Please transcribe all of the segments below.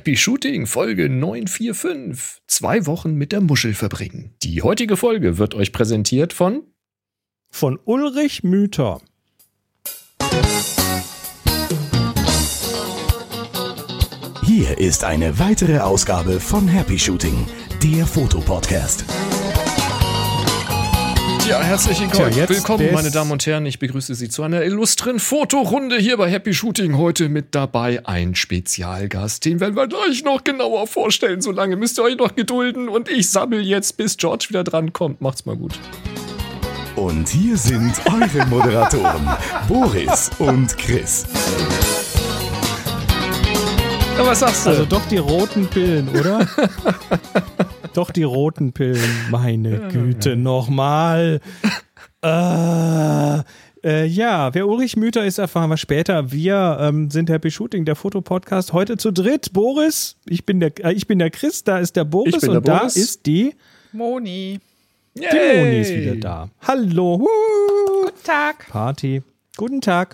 Happy Shooting Folge 945. 2 Wochen mit der Muschel verbringen. Die heutige Folge wird euch präsentiert von Ulrich Müther. Hier ist eine weitere Ausgabe von Happy Shooting, der Fotopodcast. Ja, herzlich willkommen, meine Damen und Herren. Ich begrüße Sie zu einer illustren Fotorunde hier bei Happy Shooting. Heute mit dabei ein Spezialgast, den werden wir gleich noch genauer vorstellen. So lange müsst ihr euch noch gedulden und ich sammle jetzt, bis George wieder dran kommt. Macht's mal gut. Und hier sind eure Moderatoren, Boris und Chris. Ja, was sagst du? Also doch die roten Pillen, oder? Doch die roten Pillen, meine Güte, nochmal. Ja, wer Ulrich Müther ist, erfahren wir später. Wir sind Happy Shooting, der Fotopodcast. Heute zu dritt. Boris, ich bin der Chris, da ist der Boris und da ist die Moni. Die Moni ist wieder da. Hallo. Guten Tag. Party. Guten Tag.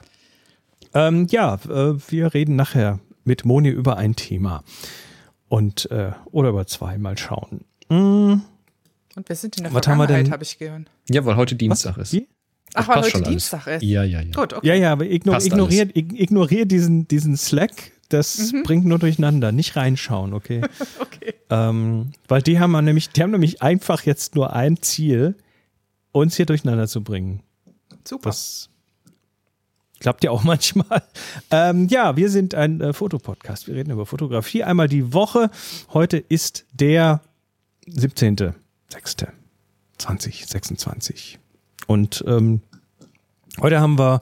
Wir reden nachher mit Moni über ein Thema. Und, oder über 2, mal schauen. Und wir sind in der Vergangenheit, habe ich gehört. Ja, weil heute Dienstag ist. Wie? Ach, weil heute Dienstag ist. Ja. Gut, okay. Ja, aber ignoriert diesen Slack. Das bringt nur durcheinander. Nicht reinschauen, okay? Okay. Weil die haben nämlich einfach jetzt nur ein Ziel, uns hier durcheinander zu bringen. Super. Das klappt ja auch manchmal. Wir sind ein Fotopodcast. Wir reden über Fotografie einmal die Woche. Heute ist der 17.06.2026. Und heute haben wir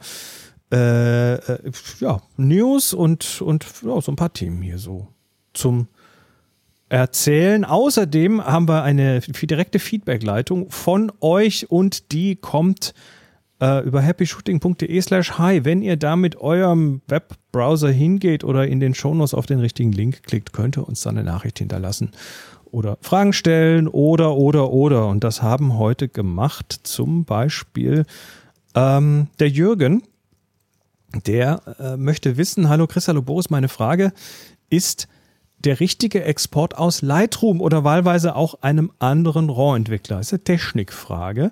News und so ein paar Themen hier so zum Erzählen. Außerdem haben wir eine direkte Feedback-Leitung von euch und die kommt über happyshooting.de/hi. Wenn ihr da mit eurem Webbrowser hingeht oder in den Shownotes auf den richtigen Link klickt, könnt ihr uns dann eine Nachricht hinterlassen oder Fragen stellen oder. Und das haben heute gemacht zum Beispiel der Jürgen. Der möchte wissen, hallo Chris, hallo Boris, meine Frage, ist der richtige Export aus Lightroom oder wahlweise auch einem anderen RAW-Entwickler? Das ist eine Technikfrage.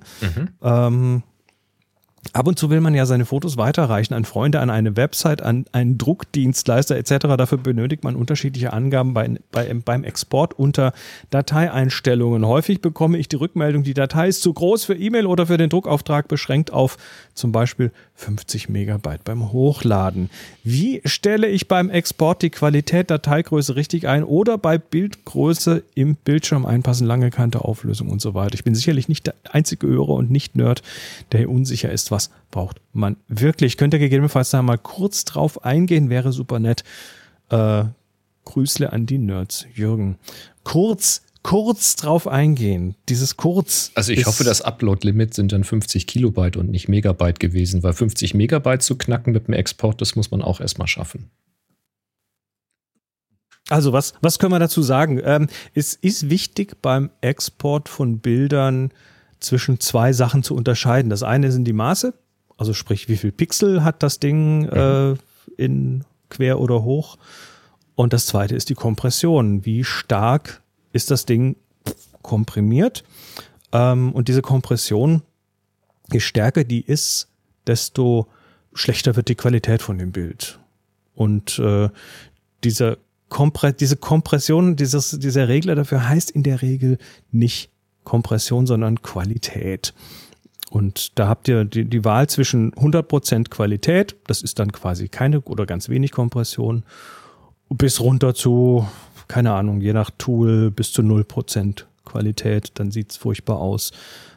Ab und zu will man ja seine Fotos weiterreichen an Freunde, an eine Website, an einen Druckdienstleister etc. Dafür benötigt man unterschiedliche Angaben beim Export unter Dateieinstellungen. Häufig bekomme ich die Rückmeldung, die Datei ist zu groß für E-Mail oder für den Druckauftrag, beschränkt auf zum Beispiel 50 Megabyte beim Hochladen. Wie stelle ich beim Export die Qualität, Dateigröße richtig ein oder bei Bildgröße im Bildschirm einpassen, lange Kante, Auflösung und so weiter? Ich bin sicherlich nicht der einzige Hörer und Nicht-Nerd, der hier unsicher ist. Was braucht man wirklich? Könnt ihr gegebenenfalls da mal kurz drauf eingehen, wäre super nett. Grüßle an die Nerds, Jürgen. Kurz drauf eingehen. Dieses kurz. Also ich hoffe, das Upload-Limit sind dann 50 Kilobyte und nicht Megabyte gewesen, weil 50 Megabyte zu knacken mit dem Export, das muss man auch erstmal schaffen. Also was können wir dazu sagen? Es ist wichtig beim Export von Bildern zwischen 2 Sachen zu unterscheiden. Das eine sind die Maße, also sprich, wie viel Pixel hat das Ding in quer oder hoch. Und das zweite ist die Kompression. Wie stark ist das Ding komprimiert? Und diese Kompression, je stärker die ist, desto schlechter wird die Qualität von dem Bild. Und diese Kompression, dieser Regler dafür heißt in der Regel nicht Kompression, sondern Qualität. Und da habt ihr die Wahl zwischen 100% Qualität, das ist dann quasi keine oder ganz wenig Kompression, bis runter zu, keine Ahnung, je nach Tool bis zu 0% Qualität, dann sieht's furchtbar aus.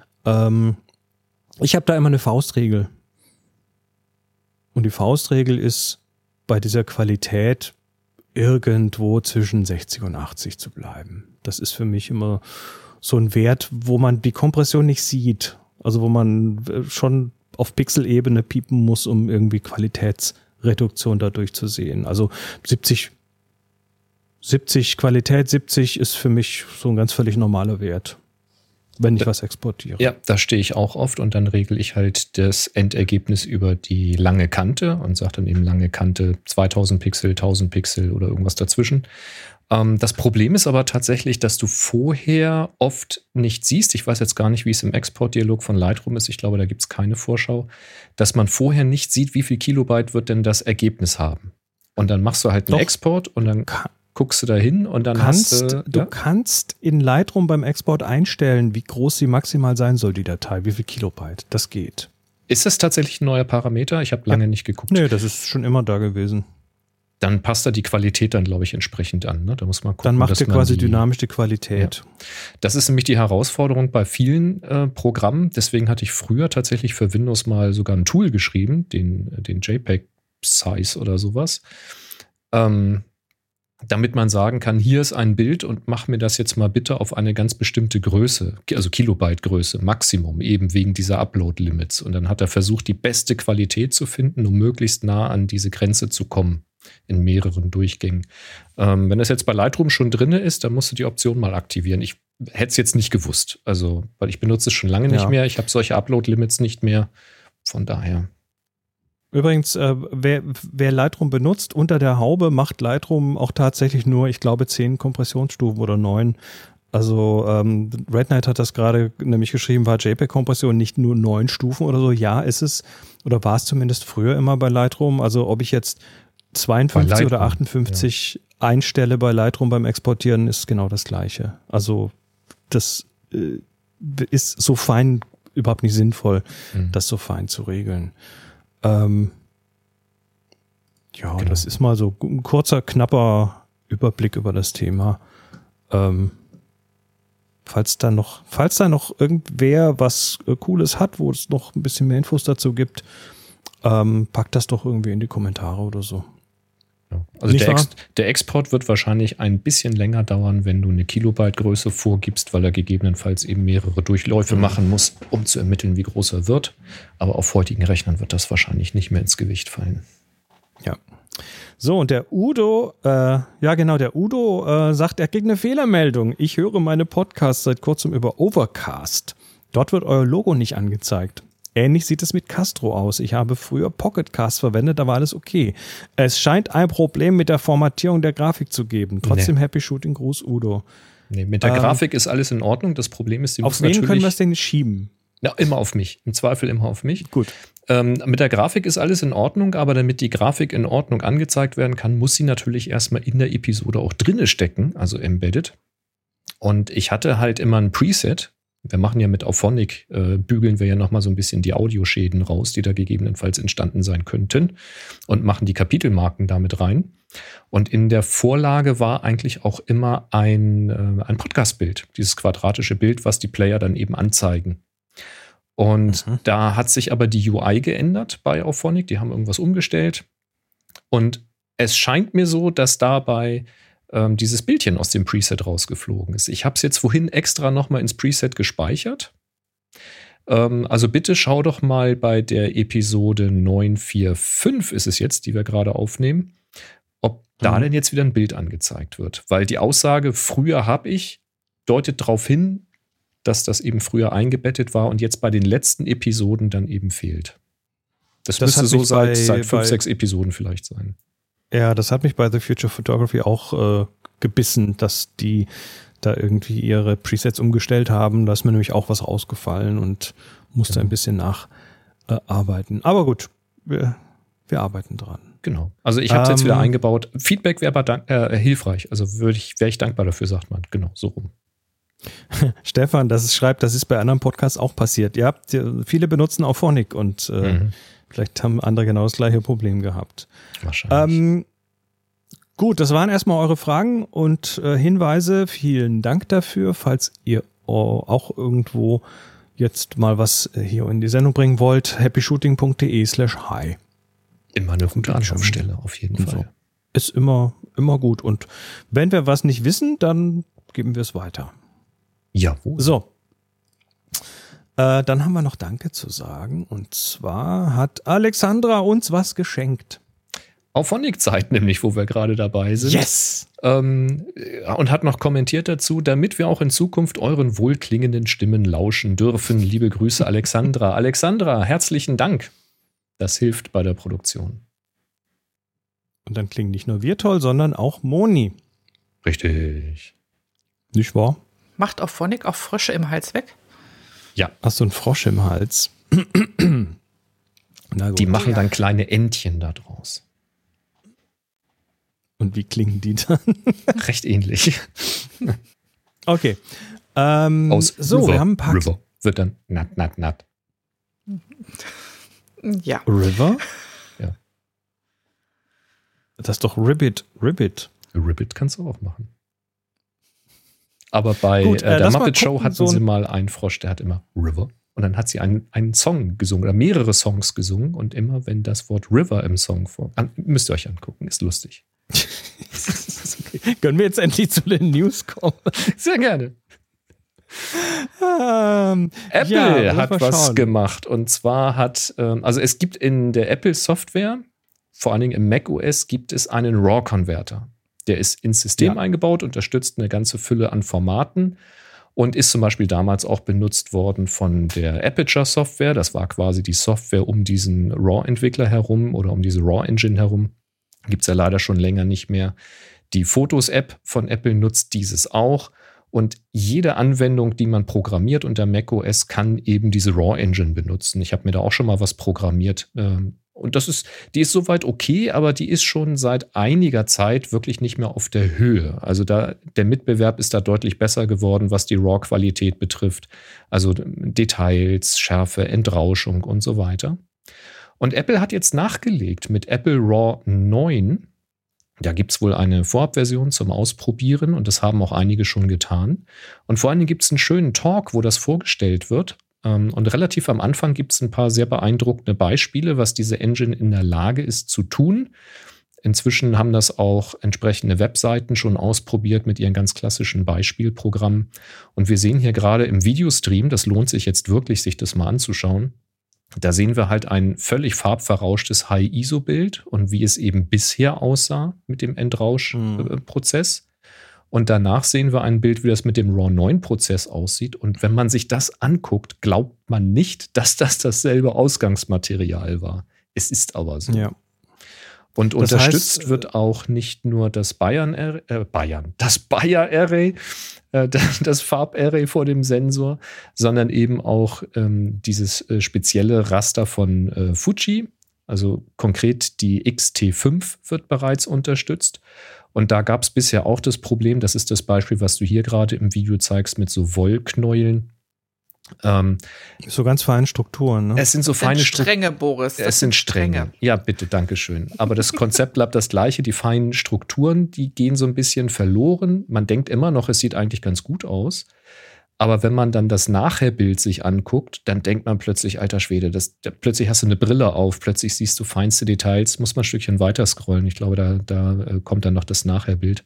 Ich habe da immer eine Faustregel. Und die Faustregel ist, bei dieser Qualität irgendwo zwischen 60 und 80 zu bleiben. Das ist für mich immer so ein Wert, wo man die Kompression nicht sieht. Also wo man schon auf Pixelebene piepen muss, um irgendwie Qualitätsreduktion dadurch zu sehen. Also 70 Qualität, 70 ist für mich so ein ganz völlig normaler Wert, wenn ich was exportiere. Ja, da stehe ich auch oft und dann regle ich halt das Endergebnis über die lange Kante und sage dann eben lange Kante 2000 Pixel, 1000 Pixel oder irgendwas dazwischen. Das Problem ist aber tatsächlich, dass du vorher oft nicht siehst, ich weiß jetzt gar nicht, wie es im Exportdialog von Lightroom ist, ich glaube, da gibt es keine Vorschau, dass man vorher nicht sieht, wie viel Kilobyte wird denn das Ergebnis haben. Und dann machst du halt einen Export und dann guckst du da hin und dann Du kannst in Lightroom beim Export einstellen, wie groß sie maximal sein soll, die Datei, wie viel Kilobyte. Das geht. Ist das tatsächlich ein neuer Parameter? Ich habe lange nicht geguckt. Nee, das ist schon immer da gewesen. Dann passt da die Qualität dann, glaube ich, entsprechend an. Ne? Da muss man gucken, dann macht ihr quasi dynamisch die Qualität. Ja. Das ist nämlich die Herausforderung bei vielen Programmen. Deswegen hatte ich früher tatsächlich für Windows mal sogar ein Tool geschrieben, den JPEG-Size oder sowas. Damit man sagen kann, hier ist ein Bild und mach mir das jetzt mal bitte auf eine ganz bestimmte Größe, also Kilobyte-Größe, Maximum, eben wegen dieser Upload-Limits. Und dann hat er versucht, die beste Qualität zu finden, um möglichst nah an diese Grenze zu kommen in mehreren Durchgängen. Wenn das jetzt bei Lightroom schon drin ist, dann musst du die Option mal aktivieren. Ich hätte es jetzt nicht gewusst, also weil ich benutze es schon lange nicht mehr. Ich habe solche Upload-Limits nicht mehr, von daher. Übrigens, wer Lightroom benutzt, unter der Haube macht Lightroom auch tatsächlich nur, ich glaube, 10 Kompressionsstufen oder 9. Also Red Knight hat das gerade nämlich geschrieben, war JPEG-Kompression nicht nur 9 Stufen oder so. Ja, ist es, oder war es zumindest früher immer bei Lightroom. Also ob ich jetzt 52 oder 58 einstelle bei Lightroom beim Exportieren, ist genau das Gleiche. Also das ist so fein überhaupt nicht sinnvoll, das so fein zu regeln. Genau. Das ist mal so ein kurzer, knapper Überblick über das Thema. Falls da noch irgendwer was Cooles hat, wo es noch ein bisschen mehr Infos dazu gibt, packt das doch irgendwie in die Kommentare oder so. Ja. Also der Export wird wahrscheinlich ein bisschen länger dauern, wenn du eine Kilobyte-Größe vorgibst, weil er gegebenenfalls eben mehrere Durchläufe machen muss, um zu ermitteln, wie groß er wird. Aber auf heutigen Rechnern wird das wahrscheinlich nicht mehr ins Gewicht fallen. Ja. So, und der Udo, sagt, er kriegt eine Fehlermeldung. Ich höre meine Podcasts seit kurzem über Overcast. Dort wird euer Logo nicht angezeigt. Ähnlich sieht es mit Castro aus. Ich habe früher Pocketcast verwendet, da war alles okay. Es scheint ein Problem mit der Formatierung der Grafik zu geben. Trotzdem Happy Shooting, Gruß Udo. Nee, mit der Grafik ist alles in Ordnung. Das Problem ist, auf wen können wir es denn schieben? Ja, immer auf mich. Im Zweifel immer auf mich. Gut. Mit der Grafik ist alles in Ordnung, aber damit die Grafik in Ordnung angezeigt werden kann, muss sie natürlich erstmal in der Episode auch drinne stecken, also embedded. Und ich hatte halt immer ein Preset. Wir machen ja mit Auphonic, bügeln wir ja nochmal so ein bisschen die Audioschäden raus, die da gegebenenfalls entstanden sein könnten, und machen die Kapitelmarken damit rein. Und in der Vorlage war eigentlich auch immer ein Podcast-Bild, dieses quadratische Bild, was die Player dann eben anzeigen. Und da hat sich aber die UI geändert bei Auphonic, die haben irgendwas umgestellt. Und es scheint mir so, dass dabei dieses Bildchen aus dem Preset rausgeflogen ist. Ich habe es jetzt vorhin extra nochmal ins Preset gespeichert. Also bitte schau doch mal bei der Episode 945 ist es jetzt, die wir gerade aufnehmen, ob da denn jetzt wieder ein Bild angezeigt wird. Weil die Aussage, früher habe ich, deutet darauf hin, dass das eben früher eingebettet war und jetzt bei den letzten Episoden dann eben fehlt. Das müsste so seit 5, 6 Episoden vielleicht sein. Ja, das hat mich bei The Future Photography auch gebissen, dass die da irgendwie ihre Presets umgestellt haben. Da ist mir nämlich auch was rausgefallen und musste ein bisschen nacharbeiten. Aber gut, wir arbeiten dran. Genau. Also ich habe es jetzt wieder eingebaut. Feedback wäre aber hilfreich. Also wäre ich dankbar dafür, sagt man. Genau, so rum. Stefan, das ist bei anderen Podcasts auch passiert. Ja, viele benutzen Auphonic und vielleicht haben andere genau das gleiche Problem gehabt. Wahrscheinlich. Gut, das waren erstmal eure Fragen und Hinweise. Vielen Dank dafür. Falls ihr auch irgendwo jetzt mal was hier in die Sendung bringen wollt, happyshooting.de/hi. Immer eine gute Anlaufstelle, auf jeden Fall. So. Ist immer gut. Und wenn wir was nicht wissen, dann geben wir es weiter. Jawohl. So. Dann haben wir noch Danke zu sagen. Und zwar hat Alexandra uns was geschenkt. Auphonic-Zeit nämlich, wo wir gerade dabei sind. Yes! Und hat noch kommentiert dazu, damit wir auch in Zukunft euren wohlklingenden Stimmen lauschen dürfen. Liebe Grüße, Alexandra. Alexandra, herzlichen Dank. Das hilft bei der Produktion. Und dann klingen nicht nur wir toll, sondern auch Moni. Richtig. Nicht wahr? Macht auch Phonic auch Frösche im Hals weg? Ja. Hast du einen Frosch im Hals? Na gut. Die machen dann kleine Entchen da draus. Und wie klingen die dann? Recht ähnlich. Okay. Aus so, River, wir haben ein paar. River wird dann nat. Ja. River? Ja. Das ist doch Ribbit. Ribbit kannst du auch machen. Aber bei der Muppet Show hatten sie mal einen Frosch, der hat immer River. Und dann hat sie einen Song gesungen oder mehrere Songs gesungen. Und immer, wenn das Wort River im Song vorkommt, müsst ihr euch angucken, ist lustig. Okay. Können wir jetzt endlich zu den News kommen? Sehr gerne. Apple hat was gemacht. Und zwar also es gibt in der Apple-Software, vor allen Dingen im macOS, gibt es einen RAW-Converter. Der ist ins System eingebaut, unterstützt eine ganze Fülle an Formaten und ist zum Beispiel damals auch benutzt worden von der Aperture-Software. Das war quasi die Software um diesen RAW-Entwickler herum oder um diese RAW-Engine herum. Gibt es ja leider schon länger nicht mehr. Die Fotos-App von Apple nutzt dieses auch. Und jede Anwendung, die man programmiert unter macOS, kann eben diese RAW-Engine benutzen. Ich habe mir da auch schon mal was programmiert. Und die ist soweit okay, aber die ist schon seit einiger Zeit wirklich nicht mehr auf der Höhe. Also der Mitbewerb ist da deutlich besser geworden, was die RAW-Qualität betrifft. Also Details, Schärfe, Entrauschung und so weiter. Und Apple hat jetzt nachgelegt mit Apple RAW 9. Da gibt es wohl eine Vorabversion zum Ausprobieren und das haben auch einige schon getan. Und vor allen Dingen gibt es einen schönen Talk, wo das vorgestellt wird. Und relativ am Anfang gibt es ein paar sehr beeindruckende Beispiele, was diese Engine in der Lage ist zu tun. Inzwischen haben das auch entsprechende Webseiten schon ausprobiert mit ihren ganz klassischen Beispielprogrammen. Und wir sehen hier gerade im Videostream, das lohnt sich jetzt wirklich, sich das mal anzuschauen. Da sehen wir halt ein völlig farbverrauschtes High-ISO-Bild und wie es eben bisher aussah mit dem Entrausch-Prozess. Und danach sehen wir ein Bild, wie das mit dem RAW 9-Prozess aussieht. Und wenn man sich das anguckt, glaubt man nicht, dass das dasselbe Ausgangsmaterial war. Es ist aber so. Ja. Und das unterstützt wird auch nicht nur das Bayer-Array, das Farbarray vor dem Sensor, sondern eben auch dieses spezielle Raster von Fuji. Also konkret die XT5 wird bereits unterstützt. Und da gab es bisher auch das Problem, das ist das Beispiel, was du hier gerade im Video zeigst, mit so Wollknäueln. So ganz feine Strukturen, ne? Es sind so feine Stränge, Boris. Es sind Stränge. Ja, bitte, danke schön. Aber das Konzept bleibt das gleiche. Die feinen Strukturen, die gehen so ein bisschen verloren. Man denkt immer noch, es sieht eigentlich ganz gut aus. Aber wenn man dann das Nachherbild sich anguckt, dann denkt man plötzlich, alter Schwede, plötzlich hast du eine Brille auf, plötzlich siehst du feinste Details, muss man ein Stückchen weiter scrollen. Ich glaube, da kommt dann noch das Nachherbild.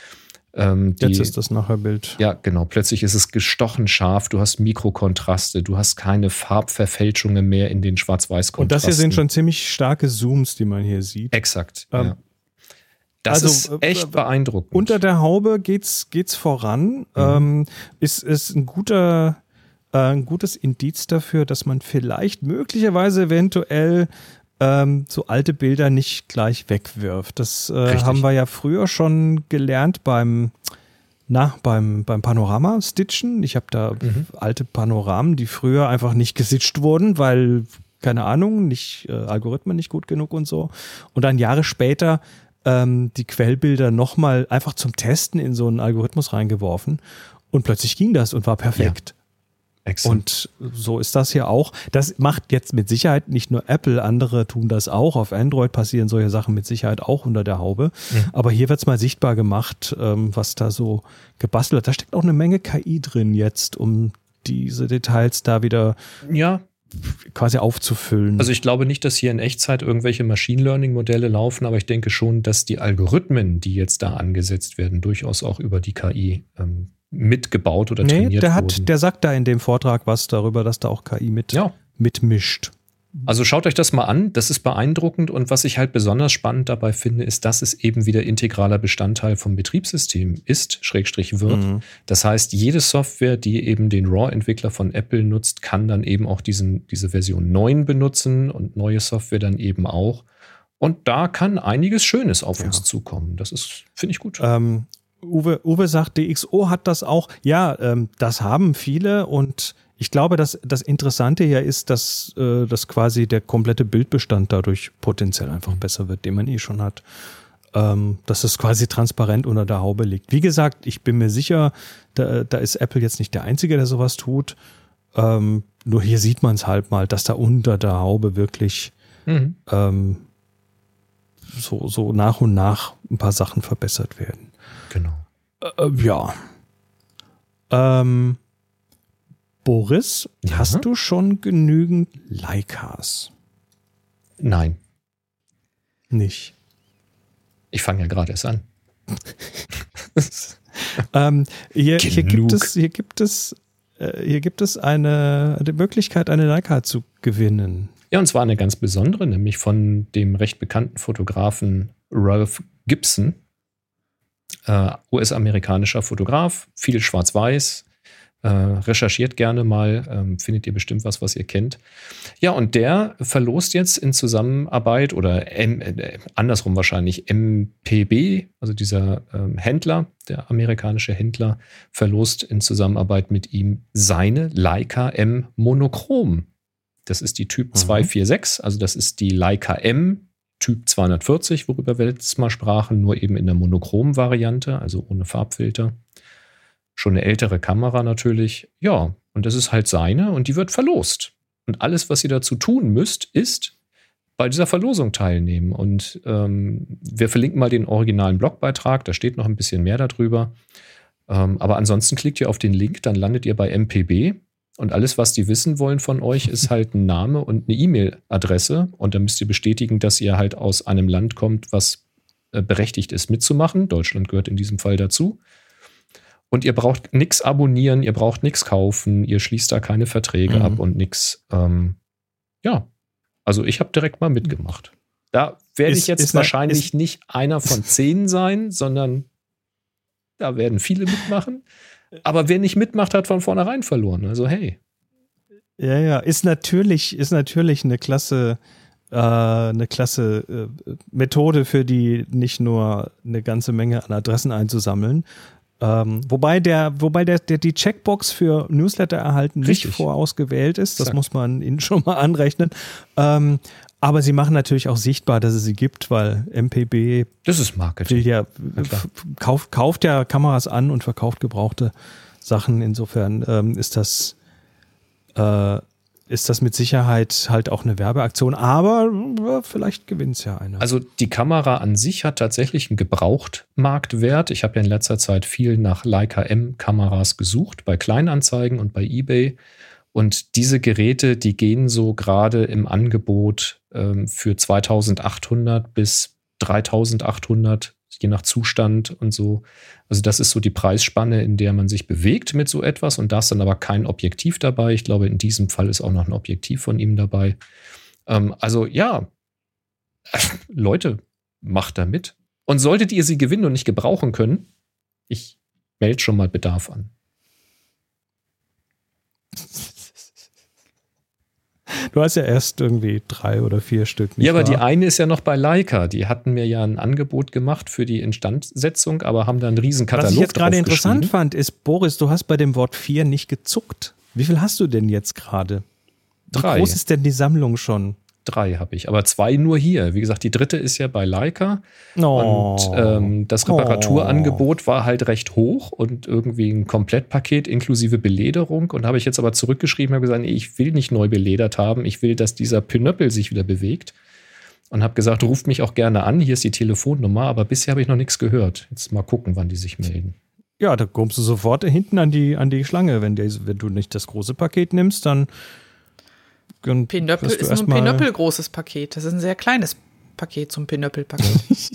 Jetzt ist das Nachherbild. Ja, genau. Plötzlich ist es gestochen scharf, du hast Mikrokontraste, du hast keine Farbverfälschungen mehr in den Schwarz-Weiß-Kontrasten. Und das hier sind schon ziemlich starke Zooms, die man hier sieht. Exakt, ja. Das ist echt beeindruckend. Unter der Haube geht's voran. Ist ein gutes Indiz dafür, dass man vielleicht möglicherweise eventuell so alte Bilder nicht gleich wegwirft. Das haben wir ja früher schon gelernt beim Panorama-Stitchen. Ich habe da alte Panoramen, die früher einfach nicht gesitcht wurden, weil, keine Ahnung, Algorithmen nicht gut genug und so. Und dann Jahre später die Quellbilder nochmal einfach zum Testen in so einen Algorithmus reingeworfen und plötzlich ging das und war perfekt. Ja. Und so ist das hier auch. Das macht jetzt mit Sicherheit nicht nur Apple, andere tun das auch. Auf Android passieren solche Sachen mit Sicherheit auch unter der Haube. Aber hier wird es mal sichtbar gemacht, was da so gebastelt wird. Da steckt auch eine Menge KI drin jetzt, um diese Details da wieder quasi aufzufüllen. Also ich glaube nicht, dass hier in Echtzeit irgendwelche Machine Learning Modelle laufen, aber ich denke schon, dass die Algorithmen, die jetzt da angesetzt werden, durchaus auch über die KI mitgebaut oder trainiert wurden. Der sagt da in dem Vortrag was darüber, dass da auch KI mitmischt. Also schaut euch das mal an, das ist beeindruckend und was ich halt besonders spannend dabei finde, ist, dass es eben wieder integraler Bestandteil vom Betriebssystem ist, /wird. Das heißt, jede Software, die eben den RAW-Entwickler von Apple nutzt, kann dann eben auch diese Version 9 benutzen und neue Software dann eben auch. Und da kann einiges Schönes auf uns zukommen. Das ist, finde ich gut. Uwe sagt, DxO hat das auch. Ja, das haben viele und ich glaube, dass das Interessante hier ist, dass quasi der komplette Bildbestand dadurch potenziell einfach besser wird, den man schon hat. Dass es quasi transparent unter der Haube liegt. Wie gesagt, ich bin mir sicher, da ist Apple jetzt nicht der Einzige, der sowas tut. Nur hier sieht man es halt mal, dass da unter der Haube wirklich so nach und nach ein paar Sachen verbessert werden. Genau. Ja. Boris, hast du schon genügend Leicas? Nein. Nicht. Ich fange ja gerade erst an. Hier gibt es eine Möglichkeit, eine Leica zu gewinnen. Ja, und zwar eine ganz besondere, nämlich von dem recht bekannten Fotografen Ralph Gibson, US-amerikanischer Fotograf, viel schwarz-weiß, recherchiert gerne mal, findet ihr bestimmt was ihr kennt. Ja, und der verlost jetzt in Zusammenarbeit oder andersrum wahrscheinlich MPB, also dieser Händler, der amerikanische Händler, verlost in Zusammenarbeit mit ihm seine Leica M Monochrom. Das ist die Typ 246, also das ist die Leica M Typ 240, worüber wir letztes Mal sprachen, nur eben in der Monochrom-Variante, also ohne Farbfilter. Schon eine ältere Kamera natürlich. Ja, und das ist halt seine und die wird verlost. Und alles, was ihr dazu tun müsst, ist bei dieser Verlosung teilnehmen. Und wir verlinken mal den originalen Blogbeitrag, da steht noch ein bisschen mehr darüber. Aber ansonsten klickt ihr auf den Link, dann landet ihr bei MPB. Und alles, was die wissen wollen von euch, ist halt ein Name und eine E-Mail-Adresse. Und dann müsst ihr bestätigen, dass ihr halt aus einem Land kommt, was berechtigt ist mitzumachen. Deutschland gehört in diesem Fall dazu. Und ihr braucht nichts abonnieren, ihr braucht nichts kaufen, ihr schließt da keine Verträge ab und nichts. Ja, also ich habe direkt mal mitgemacht. Da werde ich jetzt wahrscheinlich nicht einer von 10 sein, sondern da werden viele mitmachen. Aber wer nicht mitmacht, hat von vornherein verloren. Also hey. Ja, ist natürlich eine klasse Methode für die, nicht nur eine ganze Menge an Adressen einzusammeln. Wobei die Checkbox für Newsletter erhalten nicht vorausgewählt ist. Das muss man ihnen schon mal anrechnen. Aber sie machen natürlich auch sichtbar, dass es sie gibt, weil MPB das ist Marketing. Kauft ja Kameras an und verkauft gebrauchte Sachen. Insofern ist das mit Sicherheit halt auch eine Werbeaktion, aber vielleicht gewinnt es ja einer. Also die Kamera an sich hat tatsächlich einen Gebrauchtmarktwert. Ich habe ja in letzter Zeit viel nach Leica M-Kameras gesucht, bei Kleinanzeigen und bei eBay. Und diese Geräte, die gehen so gerade im Angebot für 2.800 bis 3.800, je nach Zustand und so. Also das ist so die Preisspanne, in der man sich bewegt mit so etwas. Und da ist dann aber kein Objektiv dabei. Ich glaube, in diesem Fall ist auch noch ein Objektiv von ihm dabei. Also ja, Leute, macht da mit. Und solltet ihr sie gewinnen und nicht gebrauchen können, ich melde schon mal Bedarf an. Du hast ja erst irgendwie 3 oder 4 Stück. Ja, aber die eine ist ja noch bei Leica. Die hatten mir ja ein Angebot gemacht für die Instandsetzung, aber haben da einen riesen Katalog drauf. Was ich jetzt gerade interessant fand, ist, Boris, du hast bei dem Wort 4 nicht gezuckt. Wie viel hast du denn jetzt gerade? 3. Wie groß ist denn die Sammlung schon? 3 habe ich, aber 2 nur hier. Wie gesagt, die 3. ist ja bei Leica. Und das Reparaturangebot war halt recht hoch und irgendwie ein Komplettpaket inklusive Belederung. Und habe ich jetzt aber zurückgeschrieben, habe gesagt, nee, ich will nicht neu beledert haben. Ich will, dass dieser Pinöppel sich wieder bewegt. Und habe gesagt, ruft mich auch gerne an. Hier ist die Telefonnummer, aber bisher habe ich noch nichts gehört. Jetzt mal gucken, wann die sich melden. Ja, da kommst du sofort hinten an die Schlange. Wenn du nicht das große Paket nimmst, dann Pinöppel ist nur ein Pinöppel-großes Paket. Das ist ein sehr kleines Paket zum Pinöppel-Paket.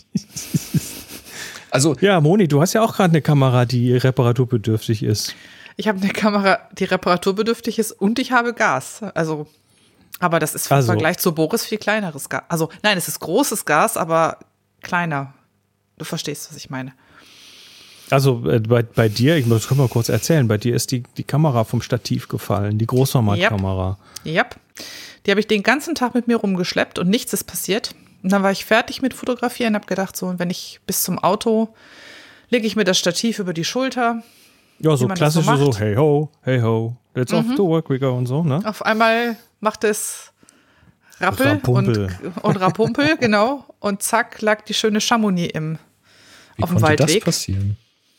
Also, ja, Moni, du hast ja auch gerade eine Kamera, die reparaturbedürftig ist. Ich habe eine Kamera, die reparaturbedürftig ist und ich habe Gas. Also, aber das ist im Vergleich zu Boris viel kleineres Gas. Also, nein, es ist großes Gas, aber kleiner. Du verstehst, was ich meine. Also bei dir, ich muss mal kurz erzählen, bei dir ist die Kamera vom Stativ gefallen, die Großformatkamera. Ja, die habe ich den ganzen Tag mit mir rumgeschleppt und nichts ist passiert. Und dann war ich fertig mit Fotografieren und habe gedacht, so, wenn ich bis zum Auto lege ich mir das Stativ über die Schulter. Ja, so klassisch so, hey ho, let's off to work we go und so, ne? Auf einmal macht es Rappel und Rapumpel, genau. Und zack, lag die schöne Chamonix auf dem Waldweg. Wie konnte das passieren?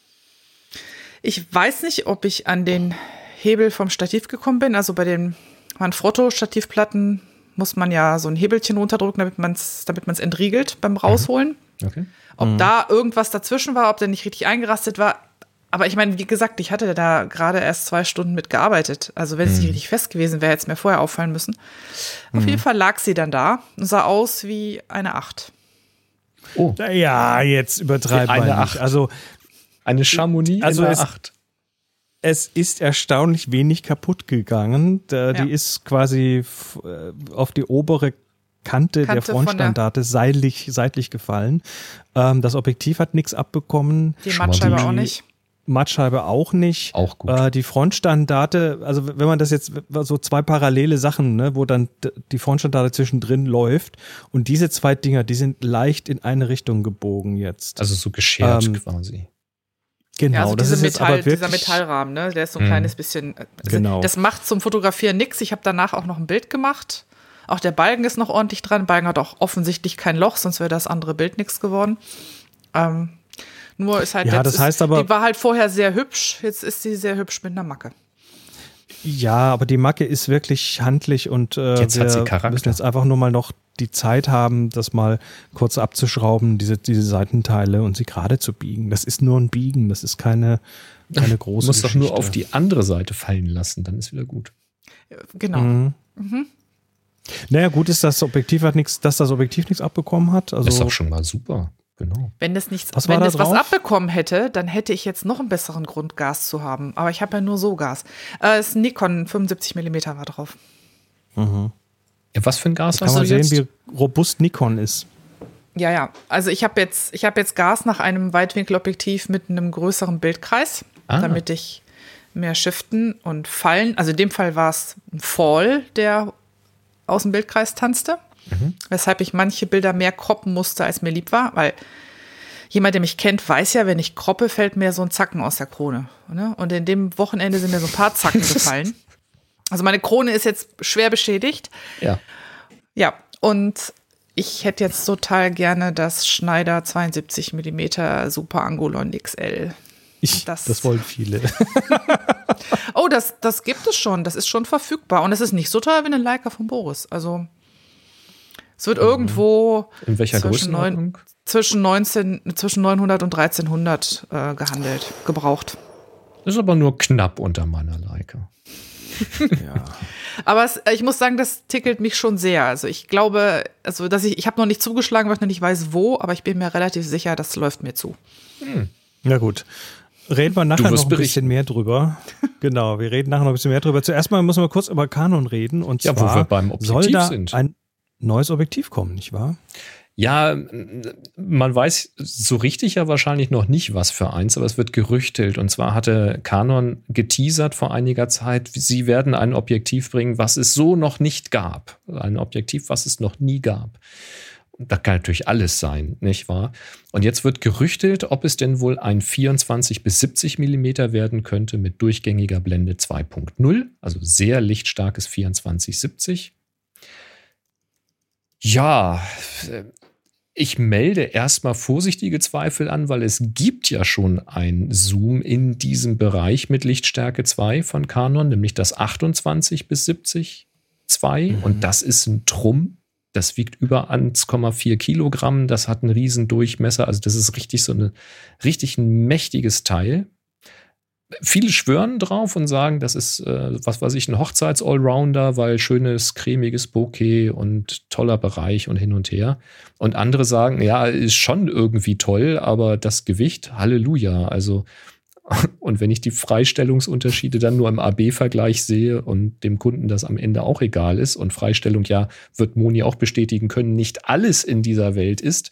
Ich weiß nicht, ob ich an den Hebel vom Stativ gekommen bin. Also bei den Manfrotto-Stativplatten muss man ja so ein Hebelchen runterdrücken, damit man es entriegelt beim Rausholen. Okay. Ob da irgendwas dazwischen war, ob der nicht richtig eingerastet war. Aber ich meine, wie gesagt, ich hatte da gerade erst 2 Stunden mit gearbeitet. Also wenn es nicht richtig fest gewesen wäre, hätte es mir vorher auffallen müssen. Auf jeden Fall lag sie dann da und sah aus wie eine 8. Oh. Ja, jetzt übertreibt man nicht. 8. Also eine Chamonix also in der 8. Es ist erstaunlich wenig kaputt gegangen. Die ist quasi auf die obere Kante der Frontstandarte seitlich gefallen. Das Objektiv hat nichts abbekommen. Die Mattscheibe auch nicht. Mattscheibe auch nicht. Auch gut. Die Frontstandarte, also wenn man das jetzt so 2 parallele Sachen, ne, wo dann die Frontstandarte zwischendrin läuft und diese 2 Dinger, die sind leicht in eine Richtung gebogen jetzt. Also so geschert quasi. Genau, ja, also das ist jetzt aber wirklich, dieser Metallrahmen, ne, der ist so ein kleines bisschen, genau. Das macht zum Fotografieren nichts. Ich habe danach auch noch ein Bild gemacht. Auch der Balken ist noch ordentlich dran. Der Balken hat auch offensichtlich kein Loch, sonst wäre das andere Bild nichts geworden. Nur ist halt, ja, das heißt aber, die war halt vorher sehr hübsch, jetzt ist sie sehr hübsch mit einer Macke. Ja, aber die Macke ist wirklich handlich und jetzt hat sie Charakter. Wir müssen jetzt einfach nur mal noch die Zeit haben, das mal kurz abzuschrauben, diese Seitenteile und sie gerade zu biegen. Das ist nur ein Biegen, das ist keine große Du musst Geschichte. doch nur auf die andere Seite fallen lassen, dann ist wieder gut. Genau. Naja, gut ist, dass das Objektiv nichts abbekommen hat. Also ist doch schon mal super. Genau. Wenn das was abbekommen hätte, dann hätte ich jetzt noch einen besseren Grund, Gas zu haben. Aber ich habe ja nur so Gas. Es ist ein Nikon, 75 mm war drauf. Ja, was für ein Gas hast du jetzt? Kann man sehen, wie robust Nikon ist. Ja. Also ich habe jetzt Gas nach einem Weitwinkelobjektiv mit einem größeren Bildkreis, damit ich mehr shiften und fallen. Also in dem Fall war es ein Fall, der aus dem Bildkreis tanzte. Weshalb ich manche Bilder mehr croppen musste, als mir lieb war, weil jemand, der mich kennt, weiß ja, wenn ich croppe, fällt mir so ein Zacken aus der Krone. Ne? Und in dem Wochenende sind mir so ein paar Zacken gefallen. Also meine Krone ist jetzt schwer beschädigt. Ja, und ich hätte jetzt total gerne das Schneider 72 mm Super Angulon XL. Das wollen viele. Oh, das gibt es schon. Das ist schon verfügbar. Und es ist nicht so teuer wie eine Leica von Boris. Also es wird irgendwo in welcher Größenordnung? Zwischen 900 und 1300 gebraucht. Das ist aber nur knapp unter meiner Leica. Ja. Aber ich muss sagen, das tickelt mich schon sehr. Also ich glaube, dass ich habe noch nicht zugeschlagen, weil ich noch nicht weiß, wo, aber ich bin mir relativ sicher, das läuft mir zu. Na gut. Reden wir nachher noch ein bisschen mehr drüber. Genau, wir reden nachher noch ein bisschen mehr drüber. Zuerst mal müssen wir kurz über Canon reden. Und zwar wo wir beim Objektiv soll da sind. Ein neues Objektiv kommen, nicht wahr? Ja, man weiß so richtig ja wahrscheinlich noch nicht, was für eins, aber es wird gerüchtelt. Und zwar hatte Canon geteasert vor einiger Zeit, sie werden ein Objektiv bringen, was es so noch nicht gab. Ein Objektiv, was es noch nie gab. Da kann natürlich alles sein, nicht wahr? Und jetzt wird gerüchtelt, ob es denn wohl ein 24 bis 70 mm werden könnte mit durchgängiger Blende 2.0, also sehr lichtstarkes 24-70. Ja, ich melde erstmal vorsichtige Zweifel an, weil es gibt ja schon ein Zoom in diesem Bereich mit Lichtstärke 2 von Canon, nämlich das 28 bis 70 2. Und das ist ein Trumm. Das wiegt über 1,4 Kilogramm. Das hat einen riesen Durchmesser. Also das ist richtig richtig ein mächtiges Teil. Viele schwören drauf und sagen, das ist, ein Hochzeits-Allrounder, weil schönes, cremiges Bokeh und toller Bereich und hin und her. Und andere sagen, ja, ist schon irgendwie toll, aber das Gewicht, Halleluja. Also, und wenn ich die Freistellungsunterschiede dann nur im AB-Vergleich sehe und dem Kunden das am Ende auch egal ist und Freistellung, ja, wird Moni auch bestätigen können, nicht alles in dieser Welt ist.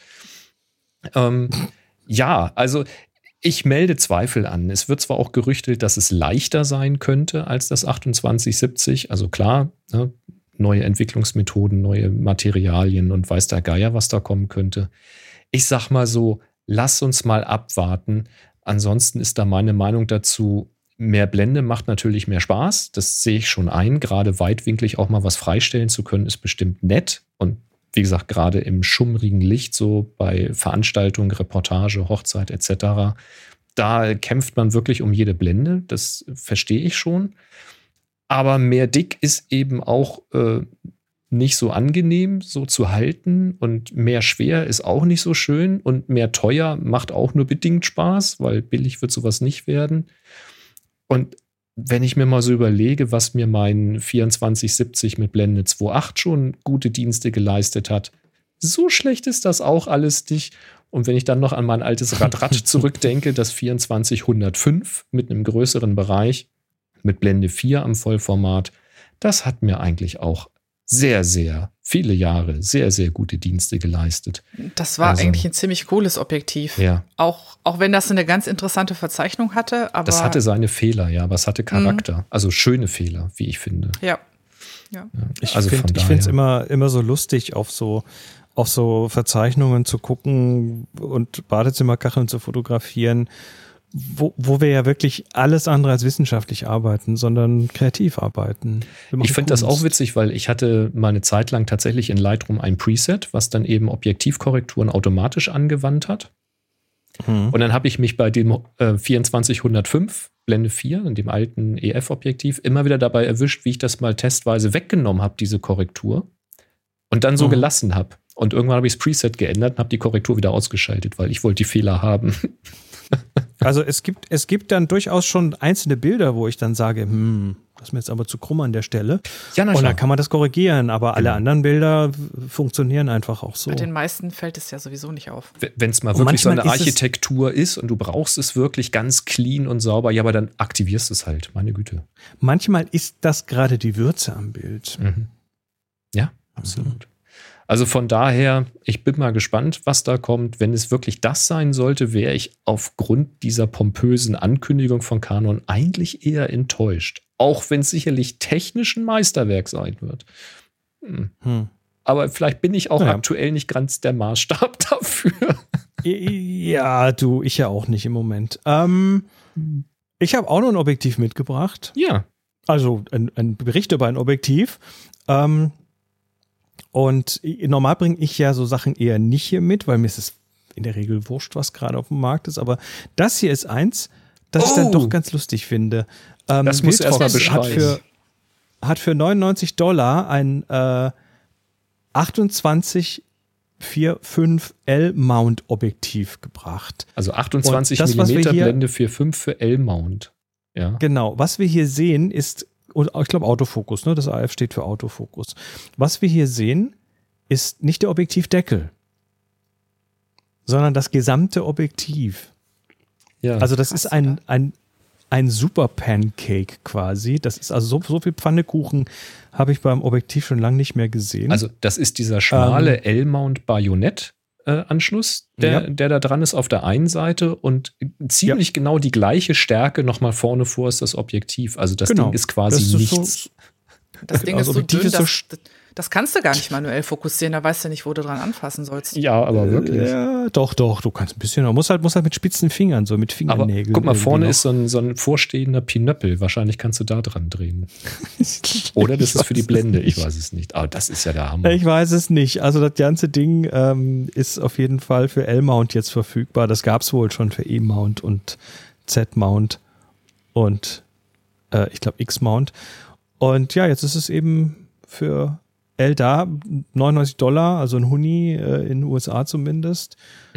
Ja, also ich melde Zweifel an. Es wird zwar auch gerüchtelt, dass es leichter sein könnte als das 2870. Also klar, ne, neue Entwicklungsmethoden, neue Materialien und weiß der Geier, was da kommen könnte. Ich sag mal so, lass uns mal abwarten. Ansonsten ist da meine Meinung dazu, mehr Blende macht natürlich mehr Spaß. Das sehe ich schon ein. Gerade weitwinklig auch mal was freistellen zu können, ist bestimmt nett. Und wie gesagt, gerade im schummrigen Licht, so bei Veranstaltungen, Reportage, Hochzeit etc., da kämpft man wirklich um jede Blende. Das verstehe ich schon. Aber mehr dick ist eben auch nicht so angenehm, so zu halten. Und mehr schwer ist auch nicht so schön. Und mehr teuer macht auch nur bedingt Spaß, weil billig wird sowas nicht werden. Und wenn ich mir mal so überlege, was mir mein 2470 mit Blende 2.8 schon gute Dienste geleistet hat, so schlecht ist das auch alles nicht. Und wenn ich dann noch an mein altes Rad zurückdenke, das 2405 mit einem größeren Bereich, mit Blende 4 am Vollformat, das hat mir eigentlich auch sehr, sehr viele Jahre sehr, sehr gute Dienste geleistet. Das war eigentlich ein ziemlich cooles Objektiv. Ja. Auch wenn das eine ganz interessante Verzeichnung hatte. Aber das hatte seine Fehler, ja, aber es hatte Charakter. Also schöne Fehler, wie ich finde. Ja. Ich finde es immer so lustig, auf so Verzeichnungen zu gucken und Badezimmerkacheln zu fotografieren, wo wir ja wirklich alles andere als wissenschaftlich arbeiten, sondern kreativ arbeiten. Ich finde das auch witzig, weil ich hatte mal eine Zeit lang tatsächlich in Lightroom ein Preset, was dann eben Objektivkorrekturen automatisch angewandt hat. Und dann habe ich mich bei dem 2405 Blende 4, in dem alten EF-Objektiv, immer wieder dabei erwischt, wie ich das mal testweise weggenommen habe, diese Korrektur, und dann so gelassen habe. Und irgendwann habe ich das Preset geändert und habe die Korrektur wieder ausgeschaltet, weil ich wollte die Fehler haben. Also es gibt dann durchaus schon einzelne Bilder, wo ich dann sage, das ist mir jetzt aber zu krumm an der Stelle. Ja, und dann kann man das korrigieren, aber alle anderen Bilder funktionieren einfach auch so. Bei den meisten fällt es ja sowieso nicht auf. Wenn es mal wirklich so eine Architektur ist und du brauchst es wirklich ganz clean und sauber, ja, aber dann aktivierst du es halt, meine Güte. Manchmal ist das gerade die Würze am Bild. Ja, absolut. Also von daher, ich bin mal gespannt, was da kommt. Wenn es wirklich das sein sollte, wäre ich aufgrund dieser pompösen Ankündigung von Canon eigentlich eher enttäuscht. Auch wenn es sicherlich technisch ein Meisterwerk sein wird. Aber vielleicht bin ich auch aktuell nicht ganz der Maßstab dafür. Ja, ich ja auch nicht im Moment. Ich habe auch noch ein Objektiv mitgebracht. Ja. Also ein Bericht über ein Objektiv. Und normal bringe ich ja so Sachen eher nicht hier mit, weil mir ist es in der Regel wurscht, was gerade auf dem Markt ist. Aber das hier ist eins, das ich dann doch ganz lustig finde. Das musst du erstmal beschreiben. Hat für $99 ein 28-4.5 L-Mount-Objektiv gebracht. Also 28 mm Blende 4.5 für L-Mount. Ja. Genau. Was wir hier sehen ist, und ich glaube Autofokus, ne? Das AF steht für Autofokus. Was wir hier sehen, ist nicht der Objektivdeckel, sondern das gesamte Objektiv. Ja. Also das ist ein Super Pancake quasi. Das ist also so viel Pfannekuchen habe ich beim Objektiv schon lange nicht mehr gesehen. Also das ist dieser schmale L-Mount-Bajonett. Anschluss, der da dran ist auf der einen Seite und ziemlich genau die gleiche Stärke nochmal vorne vor ist das Objektiv. Also das Ding ist quasi nichts. Das Ding ist so dünn, das kannst du gar nicht manuell fokussieren, da weißt du nicht, wo du dran anfassen sollst. Ja, aber wirklich. Ja, doch, du kannst ein bisschen, du musst halt mit spitzen Fingern, so mit Fingernägeln. Aber guck mal, vorne ist so ein vorstehender Pinöppel, wahrscheinlich kannst du da dran drehen. Oder das ist für die Blende, ich weiß es nicht. Aber das ist ja der Hammer. Ich weiß es nicht, also das ganze Ding ist auf jeden Fall für L-Mount jetzt verfügbar. Das gab es wohl schon für E-Mount und Z-Mount und ich glaube X-Mount. Und ja, jetzt ist es eben für L da, $99, also ein Huni in den USA zumindest.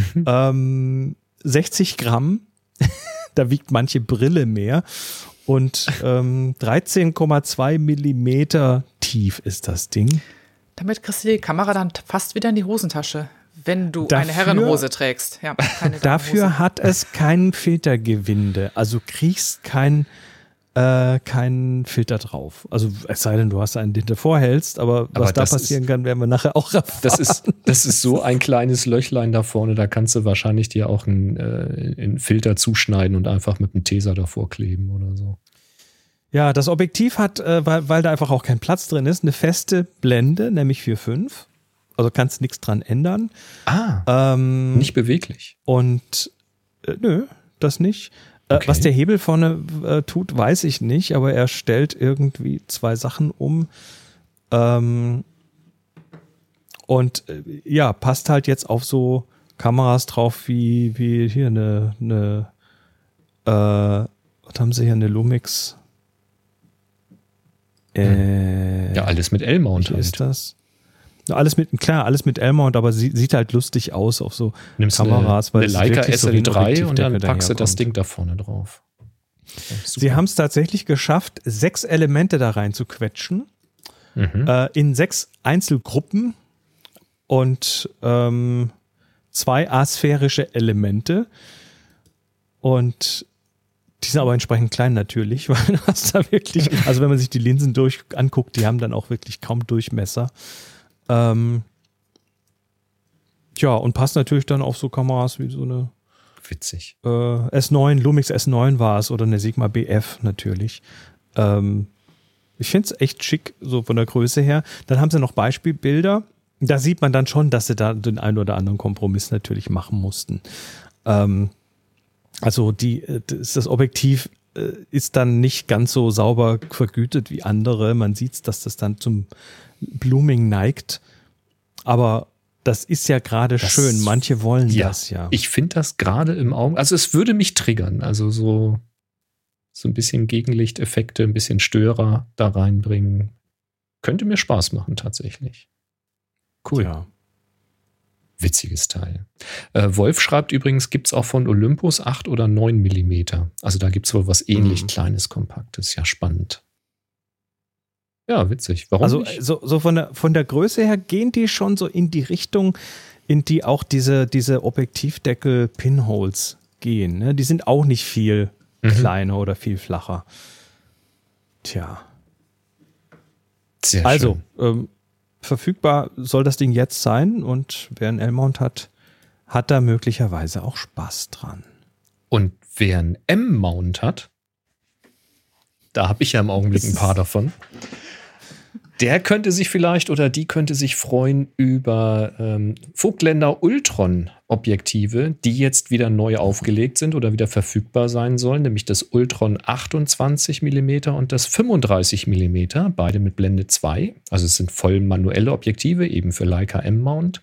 60 Gramm, da wiegt manche Brille mehr. Und 13,2 Millimeter tief ist das Ding. Damit kriegst du die Kamera dann fast wieder in die Hosentasche, wenn du eine Herrenhose trägst. Ja, dafür hat es kein Filtergewinde, also kriegst keinen Filter drauf. Also es sei denn, du hast einen, den du vorhältst, aber was da passieren kann, werden wir nachher auch erfahren. Das ist so ein kleines Löchlein da vorne, da kannst du wahrscheinlich dir auch einen Filter zuschneiden und einfach mit einem Teser davor kleben oder so. Ja, das Objektiv hat, weil da einfach auch kein Platz drin ist, eine feste Blende, nämlich 4.5. Also kannst nichts dran ändern. Nicht beweglich. Und nö, das nicht. Okay. Was der Hebel vorne tut, weiß ich nicht, aber er stellt irgendwie 2 Sachen um. Und passt halt jetzt auf so Kameras drauf wie hier was haben sie hier, eine Lumix? Alles mit L-Mount halt. Ist das? Alles mit L-Mount, aber sieht halt lustig aus auf so Nimmst Kameras. Eine Leica SL3 und dann packst du das Ding da vorne drauf. Sie haben es tatsächlich geschafft, 6 Elemente da rein zu quetschen. In 6 Einzelgruppen und 2 asphärische Elemente. Und die sind aber entsprechend klein natürlich, weil du hast da wirklich, also wenn man sich die Linsen anguckt, die haben dann auch wirklich kaum Durchmesser. Und passt natürlich dann auf so Kameras wie so eine witzig. S9, Lumix S9 war es oder eine Sigma BF natürlich. Ich finde es echt schick, so von der Größe her. Dann haben sie noch Beispielbilder. Da sieht man dann schon, dass sie da den einen oder anderen Kompromiss natürlich machen mussten. Also das Objektiv ist dann nicht ganz so sauber vergütet wie andere. Man sieht, dass das dann zum Blooming neigt. Aber das ist ja gerade schön. Manche wollen das ja. Ich finde das gerade im Augen. Also es würde mich triggern. Also so ein bisschen Gegenlichteffekte, ein bisschen Störer da reinbringen. Könnte mir Spaß machen tatsächlich. Cool. Ja. Witziges Teil. Wolf schreibt übrigens, gibt es auch von Olympus 8 oder 9 Millimeter. Also da gibt es wohl was ähnlich Kleines, Kompaktes. Ja, spannend. Ja, witzig. Warum nicht? So von der Größe her gehen die schon so in die Richtung, in die auch diese Objektivdeckel-Pinholes gehen. Ne? Die sind auch nicht viel kleiner oder viel flacher. Tja. Sehr schön. Verfügbar soll das Ding jetzt sein und wer einen L-Mount hat da möglicherweise auch Spaß dran. Und wer einen M-Mount hat, da habe ich ja im Augenblick ein paar davon, der könnte sich vielleicht oder die könnte sich freuen über Voigtländer Ultron-Objektive, die jetzt wieder neu aufgelegt sind oder wieder verfügbar sein sollen, nämlich das Ultron 28 mm und das 35 mm, beide mit Blende 2. Also es sind voll manuelle Objektive, eben für Leica M-Mount.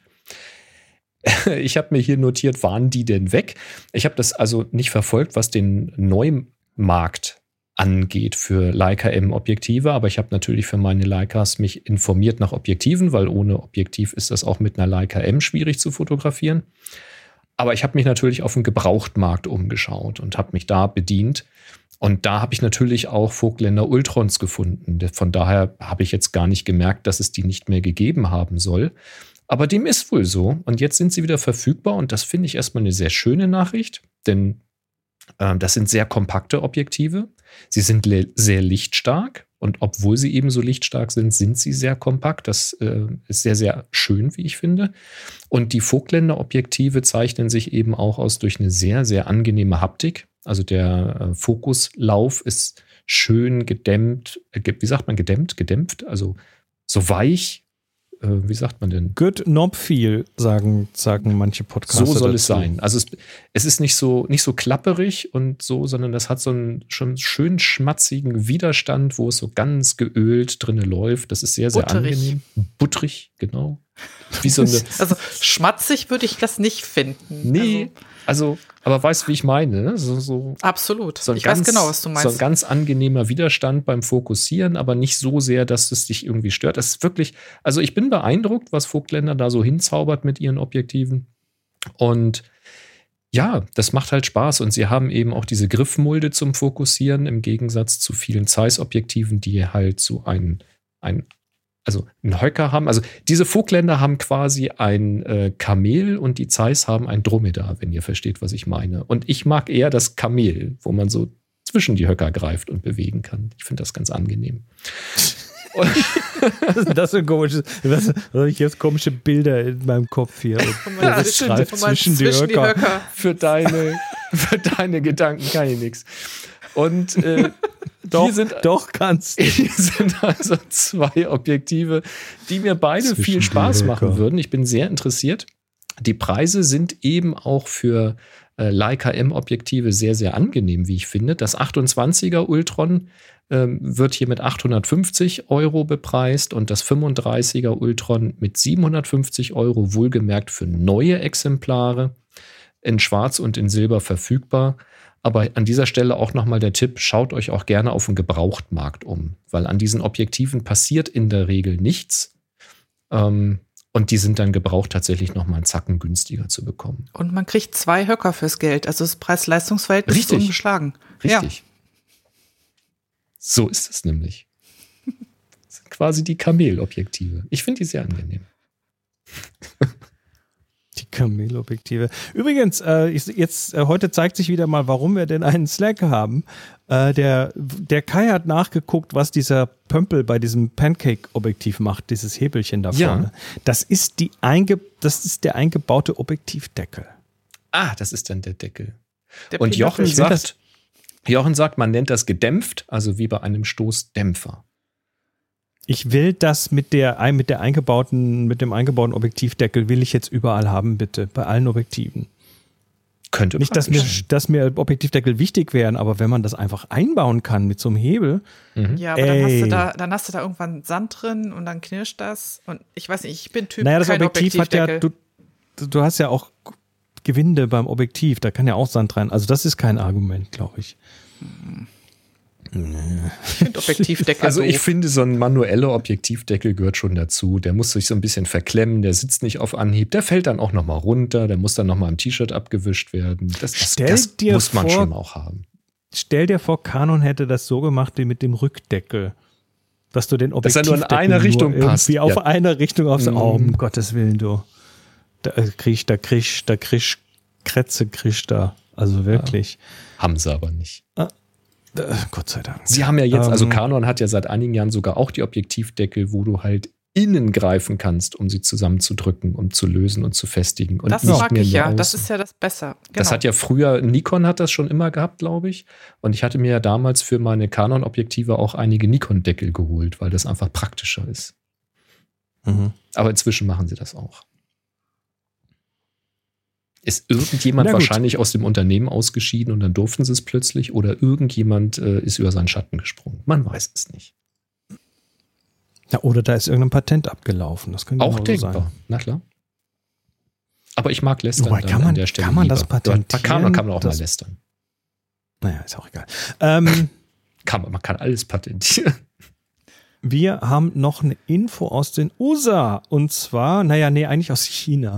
Ich habe mir hier notiert, waren die denn weg? Ich habe das also nicht verfolgt, was den Neumarkt angeht für Leica M-Objektive, aber ich habe natürlich für meine Leicas mich informiert nach Objektiven, weil ohne Objektiv ist das auch mit einer Leica M schwierig zu fotografieren. Aber ich habe mich natürlich auf den Gebrauchtmarkt umgeschaut und habe mich da bedient. Und da habe ich natürlich auch Voigtländer Ultrons gefunden. Von daher habe ich jetzt gar nicht gemerkt, dass es die nicht mehr gegeben haben soll. Aber dem ist wohl so. Und jetzt sind sie wieder verfügbar und das finde ich erstmal eine sehr schöne Nachricht, denn das sind sehr kompakte Objektive. Sie sind sehr lichtstark und obwohl sie eben so lichtstark sind, sind sie sehr kompakt. Das ist sehr, sehr schön, wie ich finde. Und die Voigtländer Objektive zeichnen sich eben auch aus durch eine sehr, sehr angenehme Haptik. Also der Fokuslauf ist schön gedämmt. Wie sagt man gedämmt? Gedämpft? Also so weich. Wie sagt man denn? Good knob feel, sagen manche Podcaster. So soll es sein. Also es ist nicht so klapperig und so, sondern das hat so einen schon schön schmatzigen Widerstand, wo es so ganz geölt drinne läuft. Das ist sehr, sehr angenehm. Butterig, genau. Wie so eine also schmatzig würde ich das nicht finden. Nee, also aber weißt du, wie ich meine? Ne? So, absolut. So ich weiß genau, was du meinst. So ein ganz angenehmer Widerstand beim Fokussieren, aber nicht so sehr, dass es dich irgendwie stört. Das ist wirklich, also ich bin beeindruckt, was Voigtländer da so hinzaubert mit ihren Objektiven. Und ja, das macht halt Spaß. Und sie haben eben auch diese Griffmulde zum Fokussieren im Gegensatz zu vielen Zeiss-Objektiven, die halt so einen Höcker haben. Also diese Voigtländer haben quasi ein Kamel und die Zeiss haben ein Dromedar, wenn ihr versteht, was ich meine. Und ich mag eher das Kamel, wo man so zwischen die Höcker greift und bewegen kann. Ich finde das ganz angenehm. Was ist das für ein komisches? Ich habe komische Bilder in meinem Kopf hier. Zwischen die Höcker. Für deine Gedanken kann ich nichts. Und Hier sind also 2 Objektive, die mir beide viel Spaß machen würden. Ich bin sehr interessiert. Die Preise sind eben auch für Leica M-Objektive sehr, sehr angenehm, wie ich finde. Das 28er Ultron wird hier mit 850 € bepreist und das 35er Ultron mit 750 €, wohlgemerkt für neue Exemplare, in Schwarz und in Silber verfügbar. Aber an dieser Stelle auch nochmal der Tipp, schaut euch auch gerne auf dem Gebrauchtmarkt um, weil an diesen Objektiven passiert in der Regel nichts. Und die sind dann gebraucht tatsächlich nochmal einen Zacken günstiger zu bekommen. Und man kriegt 2 Höcker fürs Geld. Also das Preis-Leistungs-Verhältnis ist ungeschlagen. Richtig. Ja. So ist es nämlich. Das sind quasi die Kamel-Objektive. Ich finde die sehr angenehm. Die Kamel-Objektive. Übrigens, heute zeigt sich wieder mal, warum wir denn einen Slack haben. Der Kai hat nachgeguckt, was dieser Pömpel bei diesem Pancake-Objektiv macht, dieses Hebelchen da vorne. Ja. Das ist der eingebaute Objektivdeckel. Ah, das ist dann der Deckel. Und Jochen sagt, man nennt das gedämpft, also wie bei einem Stoßdämpfer. Ich will das mit dem eingebauten Objektivdeckel will ich jetzt überall haben, bitte, bei allen Objektiven. Könnte nicht, dass mir Objektivdeckel wichtig wären, aber wenn man das einfach einbauen kann mit so einem Hebel. Ja, aber dann hast du da irgendwann Sand drin und dann knirscht das. Und ich weiß nicht, ich bin Typ das Objektiv hat ja, du hast ja auch Gewinde beim Objektiv, da kann ja auch Sand rein. Also das ist kein Argument, glaube ich. Ich finde Objektivdeckel Also ich finde, so ein manueller Objektivdeckel gehört schon dazu. Der muss sich so ein bisschen verklemmen, der sitzt nicht auf Anhieb, der fällt dann auch nochmal runter, der muss dann nochmal im T-Shirt abgewischt werden. Das muss man schon auch haben. Stell dir vor, Canon hätte das so gemacht wie mit dem Rückdeckel. Dass du den Objektivdeckel nur in einer Richtung passt. Wie auf einer Richtung aufs Auge, um Gottes Willen, du. Da kriegst Krätze, also wirklich. Ja, haben sie aber nicht. Gott sei Dank. Sie haben ja jetzt, also Canon hat ja seit einigen Jahren sogar auch die Objektivdeckel, wo du halt innen greifen kannst, um sie zusammenzudrücken und zu lösen und zu festigen. Und das mag ich ja, das ist ja das Besser. Genau. Das hat ja früher, Nikon hat das schon immer gehabt, glaube ich. Und ich hatte mir ja damals für meine Canon-Objektive auch einige Nikon-Deckel geholt, weil das einfach praktischer ist. Aber inzwischen machen sie das auch. Ist irgendjemand wahrscheinlich aus dem Unternehmen ausgeschieden und dann durften sie es plötzlich oder irgendjemand ist über seinen Schatten gesprungen? Man weiß es nicht. Ja, oder da ist irgendein Patent abgelaufen. Das könnte auch denkbar sein. Na klar. Aber ich mag lästern an der Stelle. Kann man das patentieren? Bei Canon kann man auch mal lästern. Naja, ist auch egal. Man kann alles patentieren. Wir haben noch eine Info aus den USA. Und zwar, eigentlich aus China.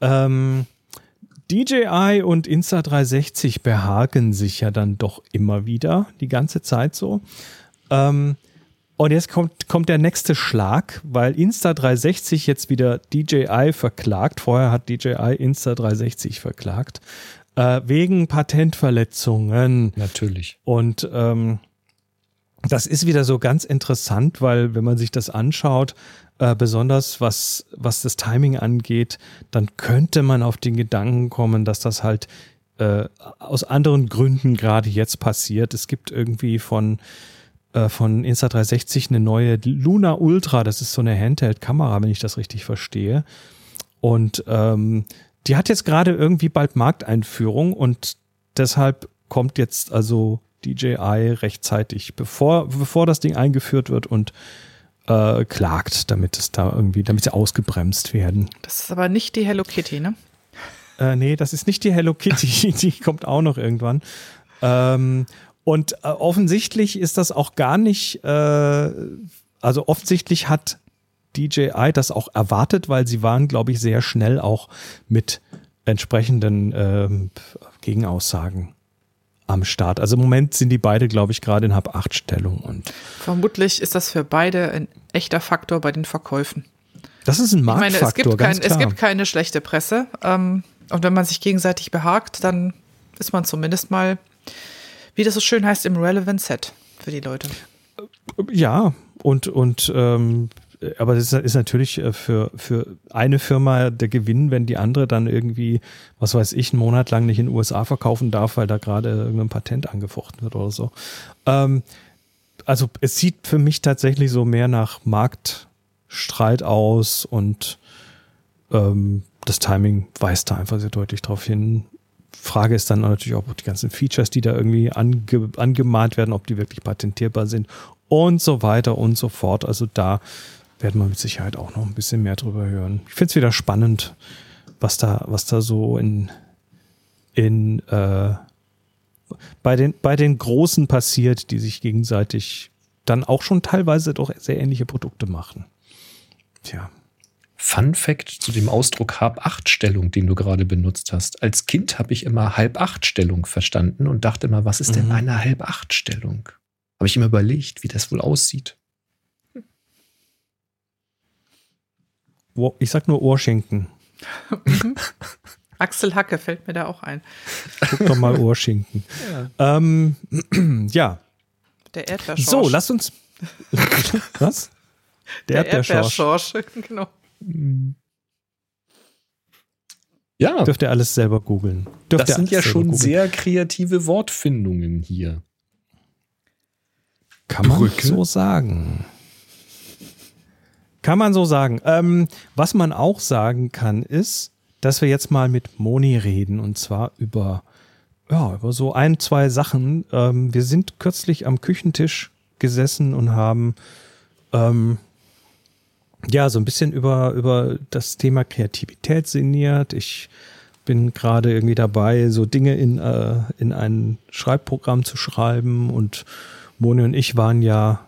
DJI und Insta360 behaken sich ja dann doch immer wieder, die ganze Zeit so. Und jetzt kommt der nächste Schlag, weil Insta360 jetzt wieder DJI verklagt. Vorher hat DJI Insta360 verklagt. Wegen Patentverletzungen. Natürlich. Und das ist wieder so ganz interessant, weil wenn man sich das anschaut, besonders was das Timing angeht, dann könnte man auf den Gedanken kommen, dass das halt aus anderen Gründen gerade jetzt passiert. Es gibt irgendwie von Insta360 eine neue Luna Ultra, das ist so eine Handheld-Kamera, wenn ich das richtig verstehe. Und die hat jetzt gerade irgendwie bald Markteinführung und deshalb kommt jetzt also DJI rechtzeitig, bevor das Ding eingeführt wird und klagt, damit sie ausgebremst werden. Das ist aber nicht die Hello Kitty, ne? Nee, das ist nicht die Hello Kitty, die kommt auch noch irgendwann. Und offensichtlich ist das auch gar nicht, also offensichtlich hat DJI das auch erwartet, weil sie waren, glaube ich, sehr schnell auch mit entsprechenden Gegenaussagen am Start. Also im Moment sind die beide, glaube ich, gerade in Hab-8-Stellung. Und vermutlich ist das für beide ein echter Faktor bei den Verkäufen. Das ist ein Marktfaktor, es gibt keine schlechte Presse. Und wenn man sich gegenseitig behagt, dann ist man zumindest mal, wie das so schön heißt, im Relevant Set für die Leute. Ja, aber das ist natürlich für eine Firma der Gewinn, wenn die andere dann irgendwie, was weiß ich, einen Monat lang nicht in den USA verkaufen darf, weil da gerade irgendein Patent angefochten wird oder so. also es sieht für mich tatsächlich so mehr nach Marktstreit aus und das Timing weist da einfach sehr deutlich drauf hin. Frage ist dann natürlich auch, ob die ganzen Features, die da irgendwie angemahnt werden, ob die wirklich patentierbar sind und so weiter und so fort. Also da werden wir mit Sicherheit auch noch ein bisschen mehr drüber hören. Ich finde es wieder spannend, was da so bei den Großen passiert, die sich gegenseitig dann auch schon teilweise doch sehr ähnliche Produkte machen. Tja. Fun Fact zu dem Ausdruck Halb-Acht-Stellung, den du gerade benutzt hast. Als Kind habe ich immer Halb-Acht-Stellung verstanden und dachte immer, was ist denn eine Halb-Acht-Stellung? Habe ich immer überlegt, wie das wohl aussieht. Ich sag nur Ohrschinken. Axel Hacke fällt mir da auch ein. Guck doch mal Ohrschinken. Ja. Der Erdbeerschorsch. So, lass uns. Was? Der Erdbeerschorsch. Genau. Ja. Dürft ihr alles selber googeln. Das sind ja schon sehr kreative Wortfindungen hier. Kann man so sagen. Kann man so sagen. Was man auch sagen kann, ist, dass wir jetzt mal mit Moni reden und zwar über so 1, 2 Sachen. Wir sind kürzlich am Küchentisch gesessen und haben so ein bisschen über das Thema Kreativität sinniert. Ich bin gerade irgendwie dabei, so Dinge in ein Schreibprogramm zu schreiben und Moni und ich waren ja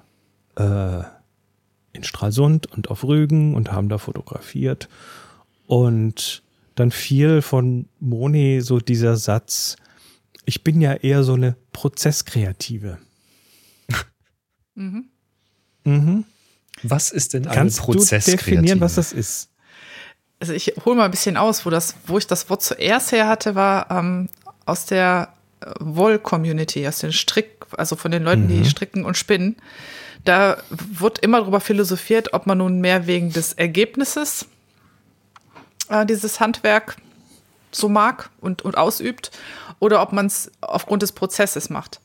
in Stralsund und auf Rügen und haben da fotografiert und dann fiel von Moni so dieser Satz, ich bin ja eher so eine Prozesskreative. Was ist denn eine Kannst Prozesskreative? du definieren, was das ist? Also ich hole mal ein bisschen aus, wo ich das Wort zuerst her hatte, war aus der Woll-Community, aus den also von den Leuten, die stricken und spinnen. Da wird immer darüber philosophiert, ob man nun mehr wegen des Ergebnisses dieses Handwerk so mag und ausübt oder ob man es aufgrund des Prozesses macht.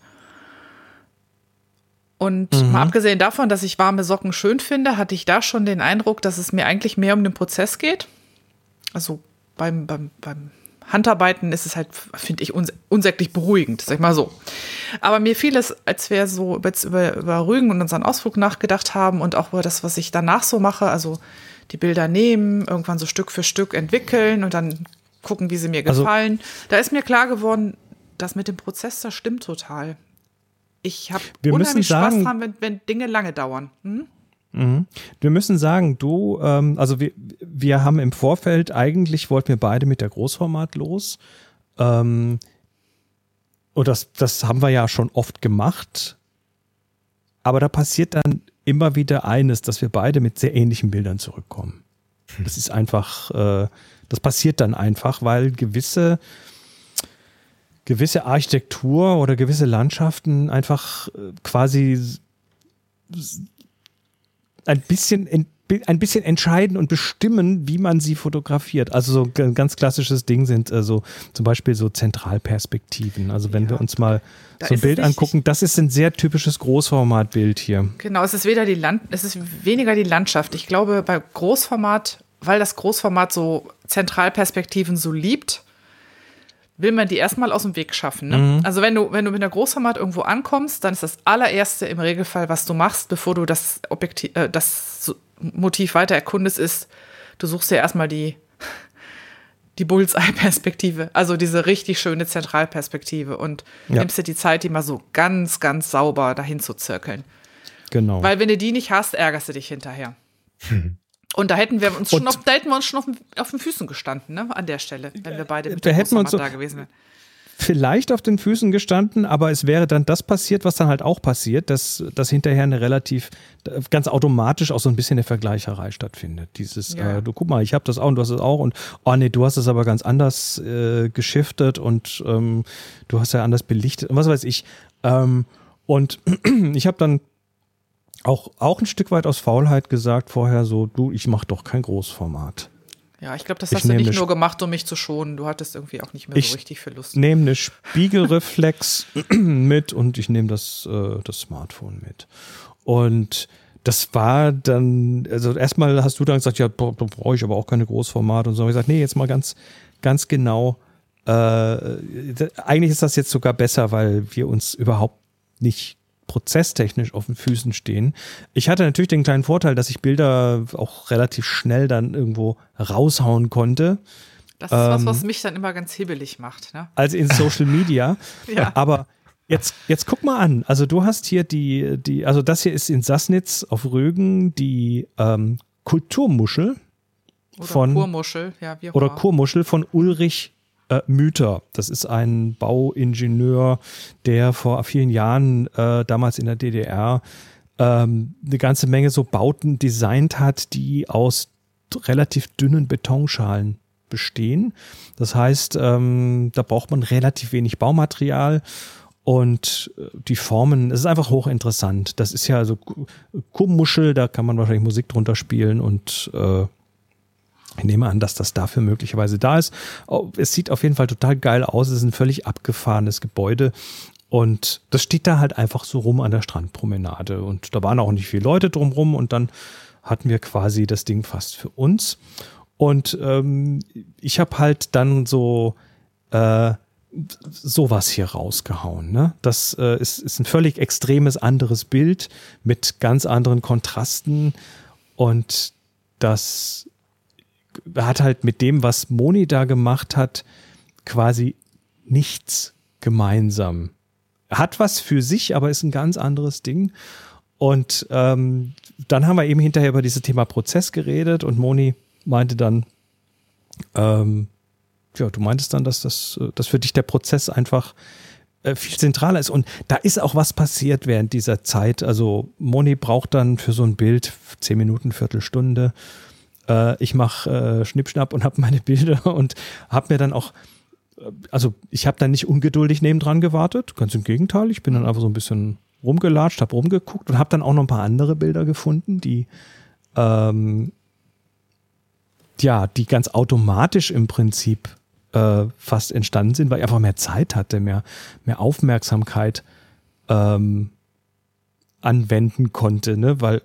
Und mal abgesehen davon, dass ich warme Socken schön finde, hatte ich da schon den Eindruck, dass es mir eigentlich mehr um den Prozess geht. Also beim Handarbeiten ist es halt, finde ich, unsäglich beruhigend, sag ich mal so. Aber mir fiel es, als wir so jetzt über Rügen und unseren Ausflug nachgedacht haben und auch über das, was ich danach so mache, also die Bilder nehmen, irgendwann so Stück für Stück entwickeln und dann gucken, wie sie mir gefallen. Da ist mir klar geworden, das mit dem Prozess, das stimmt total. Ich habe unheimlich Spaß dran, wenn Dinge lange dauern. Wir müssen sagen, also wir haben im Vorfeld, eigentlich wollten wir beide mit der Großformat los. Und das haben wir ja schon oft gemacht. Aber da passiert dann immer wieder eines, dass wir beide mit sehr ähnlichen Bildern zurückkommen. Das ist einfach, das passiert dann einfach, weil gewisse Architektur oder gewisse Landschaften einfach quasi ein bisschen entscheiden und bestimmen, wie man sie fotografiert. Also so ein ganz klassisches Ding sind so zum Beispiel so Zentralperspektiven. Also wenn wir uns mal so ein Bild angucken, das ist ein sehr typisches Großformatbild hier. Genau, es ist weniger die Landschaft. Ich glaube, bei Großformat, weil das Großformat so Zentralperspektiven so liebt, will man die erstmal aus dem Weg schaffen. Ne? Also wenn du mit einer Großformat irgendwo ankommst, dann ist das allererste im Regelfall, was du machst, bevor du das Motiv weiter erkundest, ist, du suchst dir erstmal die Bullseye-Perspektive, also diese richtig schöne Zentralperspektive und nimmst dir die Zeit, die mal so ganz, ganz sauber dahin zu zirkeln. Genau. Weil wenn du die nicht hast, ärgerst du dich hinterher. Und da hätten wir uns schon auf den Füßen gestanden, ne, an der Stelle, wenn wir beide mit der Großformat da gewesen wären. Vielleicht auf den Füßen gestanden, aber es wäre dann das passiert, was dann halt auch passiert, dass hinterher eine ganz automatisch auch so ein bisschen eine Vergleicherei stattfindet. Dieses, du guck mal, ich habe das auch und du hast es auch und oh nee, du hast es aber ganz anders geschiftet und du hast ja anders belichtet und was weiß ich. Und ich habe dann auch ein Stück weit aus Faulheit gesagt vorher so, ich mache doch kein Großformat. Ja, ich glaube, das hast du nicht nur gemacht, um mich zu schonen. Du hattest irgendwie auch nicht mehr so richtig viel Lust. Ich nehme eine Spiegelreflex mit und ich nehme das Smartphone mit. Und das war dann, also erstmal hast du dann gesagt, ja, brauche ich aber auch keine Großformat und so. Und ich gesagt, nee, jetzt mal ganz genau. Eigentlich ist das jetzt sogar besser, weil wir uns überhaupt nicht prozesstechnisch auf den Füßen stehen. Ich hatte natürlich den kleinen Vorteil, dass ich Bilder auch relativ schnell dann irgendwo raushauen konnte. Das ist was mich dann immer ganz hibbelig macht. Ne? Also in Social Media. Ja. Aber jetzt guck mal an. Also du hast hier also das hier ist in Sassnitz auf Rügen die Kulturmuschel oder Kurmuschel, ja, wie auch oder immer. Kurmuschel von Ulrich Müther. Das ist ein Bauingenieur, der vor vielen Jahren damals in der DDR eine ganze Menge so Bauten designt hat, die aus relativ dünnen Betonschalen bestehen. Das heißt, da braucht man relativ wenig Baumaterial und die Formen, es ist einfach hochinteressant. Das ist ja so Kurmuschel, da kann man wahrscheinlich Musik drunter spielen und ich nehme an, dass das dafür möglicherweise da ist. Es sieht auf jeden Fall total geil aus. Es ist ein völlig abgefahrenes Gebäude. Und das steht da halt einfach so rum an der Strandpromenade. Und da waren auch nicht viele Leute drumrum. Und dann hatten wir quasi das Ding fast für uns. Und ich habe halt dann so sowas hier rausgehauen. Ne? Das ist ein völlig extremes anderes Bild mit ganz anderen Kontrasten. Und das hat halt mit dem, was Moni da gemacht hat, quasi nichts gemeinsam. Hat was für sich, aber ist ein ganz anderes Ding. Und dann haben wir eben hinterher über dieses Thema Prozess geredet und Moni meinte dann, du meintest dann, dass für dich der Prozess einfach viel zentraler ist. Und da ist auch was passiert während dieser Zeit. Also Moni braucht dann für so ein Bild 10 Minuten, Viertelstunde. Ich mache Schnippschnapp und habe meine Bilder und habe mir dann auch, also ich habe dann nicht ungeduldig nebendran gewartet, ganz im Gegenteil, ich bin dann einfach so ein bisschen rumgelatscht, habe rumgeguckt und habe dann auch noch ein paar andere Bilder gefunden, die die ganz automatisch im Prinzip fast entstanden sind, weil ich einfach mehr Zeit hatte, mehr Aufmerksamkeit anwenden konnte, ne? Weil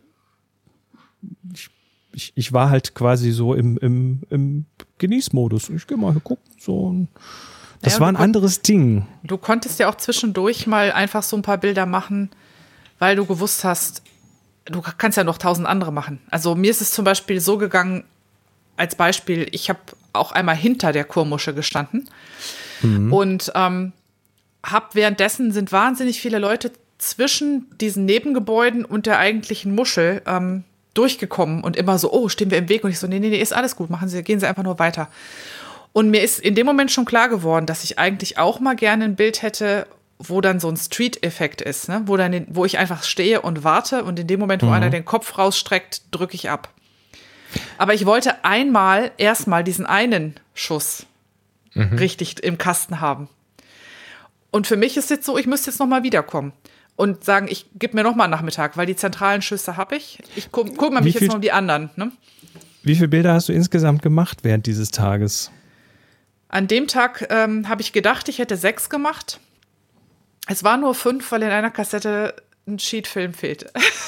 ich war halt quasi so im Genießmodus. Ich gehe mal gucken. So. Das war ein anderes Ding. Du konntest ja auch zwischendurch mal einfach so ein paar Bilder machen, weil du gewusst hast, du kannst ja noch 1000 andere machen. Also mir ist es zum Beispiel so gegangen, als Beispiel, ich habe auch einmal hinter der Kurmuschel gestanden und währenddessen sind wahnsinnig viele Leute zwischen diesen Nebengebäuden und der eigentlichen Muschel durchgekommen und immer so, stehen wir im Weg? Und ich so, nee, ist alles gut, gehen Sie einfach nur weiter. Und mir ist in dem Moment schon klar geworden, dass ich eigentlich auch mal gerne ein Bild hätte, wo dann so ein Street-Effekt ist, ne? Wo ich einfach stehe und warte und in dem Moment, wo einer den Kopf rausstreckt, drücke ich ab. Aber ich wollte erstmal diesen einen Schuss richtig im Kasten haben. Und für mich ist jetzt so, ich müsste jetzt noch mal wiederkommen. Und sagen, ich gebe mir noch mal einen Nachmittag, weil die zentralen Schüsse habe ich. Ich gucke mich jetzt noch um die anderen. Ne? Wie viele Bilder hast du insgesamt gemacht während dieses Tages? An dem Tag habe ich gedacht, ich hätte 6 gemacht. Es waren nur 5, weil in einer Kassette ein Sheetfilm fehlte.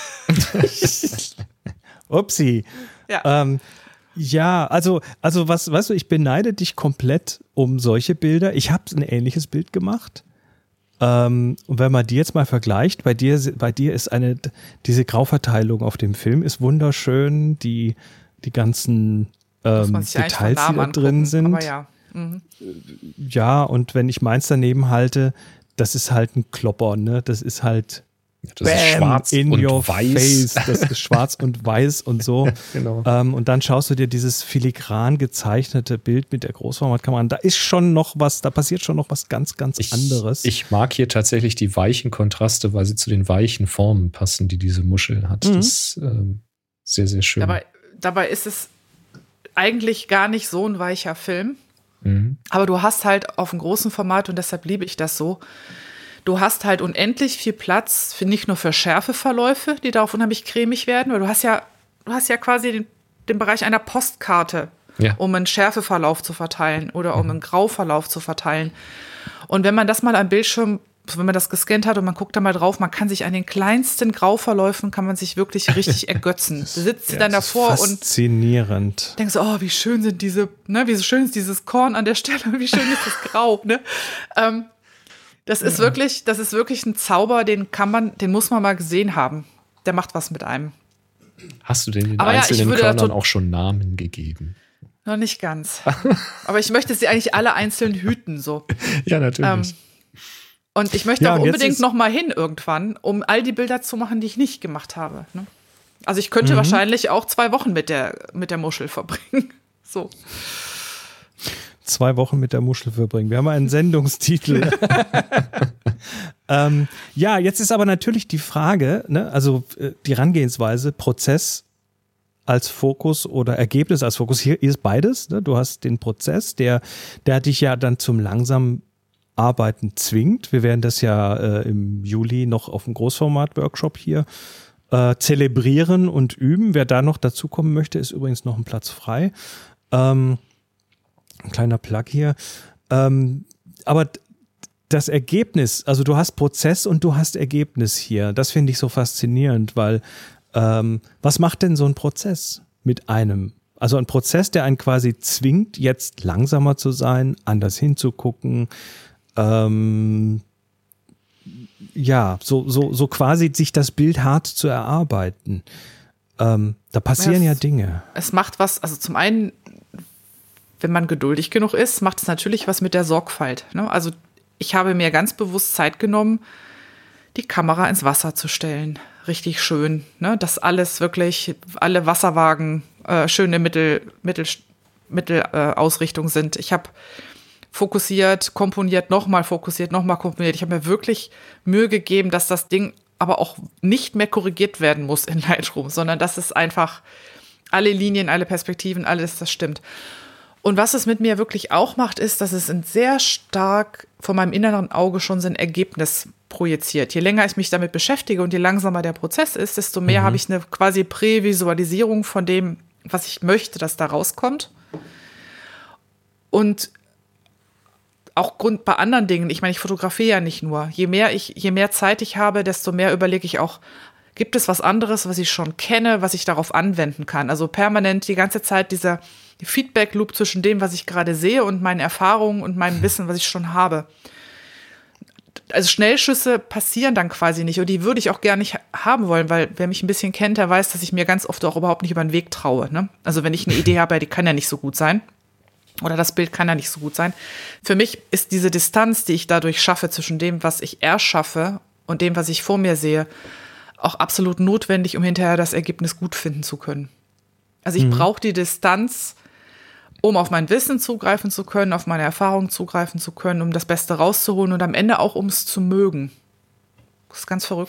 Upsi. Ja. Also was, weißt du, ich beneide dich komplett um solche Bilder. Ich habe ein ähnliches Bild gemacht. Und wenn man die jetzt mal vergleicht, bei dir ist diese Grauverteilung auf dem Film ist wunderschön, die ganzen Details, die da drin sind. Aber ja. Ja, und wenn ich meins daneben halte, das ist halt ein Klopper, ne? Das ist halt das ist schwarz in und your weiß. Face. Das ist schwarz und weiß und so. Genau. Und dann schaust du dir dieses filigran gezeichnete Bild mit der Großformatkamera an. Da passiert schon noch was ganz, ganz anderes. Ich mag hier tatsächlich die weichen Kontraste, weil sie zu den weichen Formen passen, die diese Muschel hat. Das ist sehr, sehr schön. Dabei ist es eigentlich gar nicht so ein weicher Film. Aber du hast halt auf einem großen Format, und deshalb liebe ich das so, du hast halt unendlich viel Platz, nicht nur für Schärfeverläufe, die da auch unheimlich cremig werden, weil du hast ja quasi den Bereich einer Postkarte um einen Schärfeverlauf zu verteilen oder um einen Grauverlauf zu verteilen. Und wenn man das mal am Bildschirm, wenn man das gescannt hat und man guckt da mal drauf, man kann sich an den kleinsten Grauverläufen, kann man sich wirklich richtig ergötzen. Du sitzt dann davor und faszinierend. Denkst, oh, wie schön sind wie schön ist dieses Korn an der Stelle, wie schön ist das Grau, ne? Das ist wirklich ein Zauber, den muss man mal gesehen haben. Der macht was mit einem. Hast du den einzelnen Körnern auch schon Namen gegeben? Noch nicht ganz. Aber ich möchte sie eigentlich alle einzeln hüten, so. Ja, natürlich. Und ich möchte auch unbedingt noch mal hin irgendwann, um all die Bilder zu machen, die ich nicht gemacht habe. Ne? Also ich könnte wahrscheinlich auch 2 Wochen mit der Muschel verbringen. So. 2 Wochen mit der Muschel verbringen. Wir haben einen Sendungstitel. Jetzt ist aber natürlich die Frage, ne, also die Herangehensweise, Prozess als Fokus oder Ergebnis als Fokus. Hier ist beides. Ne? Du hast den Prozess, der dich ja dann zum langsamen Arbeiten zwingt. Wir werden das ja im Juli noch auf dem Großformat-Workshop hier zelebrieren und üben. Wer da noch dazukommen möchte, ist übrigens noch ein Platz frei. Ein kleiner Plug hier. Aber das Ergebnis, also du hast Prozess und du hast Ergebnis hier. Das finde ich so faszinierend, weil was macht denn so ein Prozess mit einem? Also ein Prozess, der einen quasi zwingt, jetzt langsamer zu sein, anders hinzugucken, so quasi sich das Bild hart zu erarbeiten. Da passieren ja Dinge. Es macht was, also zum einen, wenn man geduldig genug ist, macht es natürlich was mit der Sorgfalt. Ne? Also ich habe mir ganz bewusst Zeit genommen, die Kamera ins Wasser zu stellen. Richtig schön, ne? Dass alles wirklich, alle Wasserwagen schöne Mittelausrichtung sind. Ich habe fokussiert, komponiert. Ich habe mir wirklich Mühe gegeben, dass das Ding aber auch nicht mehr korrigiert werden muss in Lightroom, sondern dass es einfach alle Linien, alle Perspektiven, alles, das stimmt. Und was es mit mir wirklich auch macht, ist, dass es ein sehr stark von meinem inneren Auge schon so ein Ergebnis projiziert. Je länger ich mich damit beschäftige und je langsamer der Prozess ist, desto mehr habe ich eine quasi Prävisualisierung von dem, was ich möchte, dass da rauskommt. Und auch bei anderen Dingen, ich meine, ich fotografiere ja nicht nur. Je mehr Zeit ich habe, desto mehr überlege ich auch, gibt es was anderes, was ich schon kenne, was ich darauf anwenden kann? Also permanent die ganze Zeit dieser Feedback-Loop zwischen dem, was ich gerade sehe und meinen Erfahrungen und meinem Wissen, was ich schon habe. Also Schnellschüsse passieren dann quasi nicht und die würde ich auch gar nicht haben wollen, weil wer mich ein bisschen kennt, der weiß, dass ich mir ganz oft auch überhaupt nicht über den Weg traue. Ne? Also wenn ich eine Idee habe, die kann ja nicht so gut sein oder das Bild kann ja nicht so gut sein. Für mich ist diese Distanz, die ich dadurch schaffe zwischen dem, was ich erschaffe und dem, was ich vor mir sehe, auch absolut notwendig, um hinterher das Ergebnis gut finden zu können. Also ich brauche die Distanz, um auf mein Wissen zugreifen zu können, auf meine Erfahrungen zugreifen zu können, um das Beste rauszuholen und am Ende auch, um es zu mögen. Das ist ganz verrückt.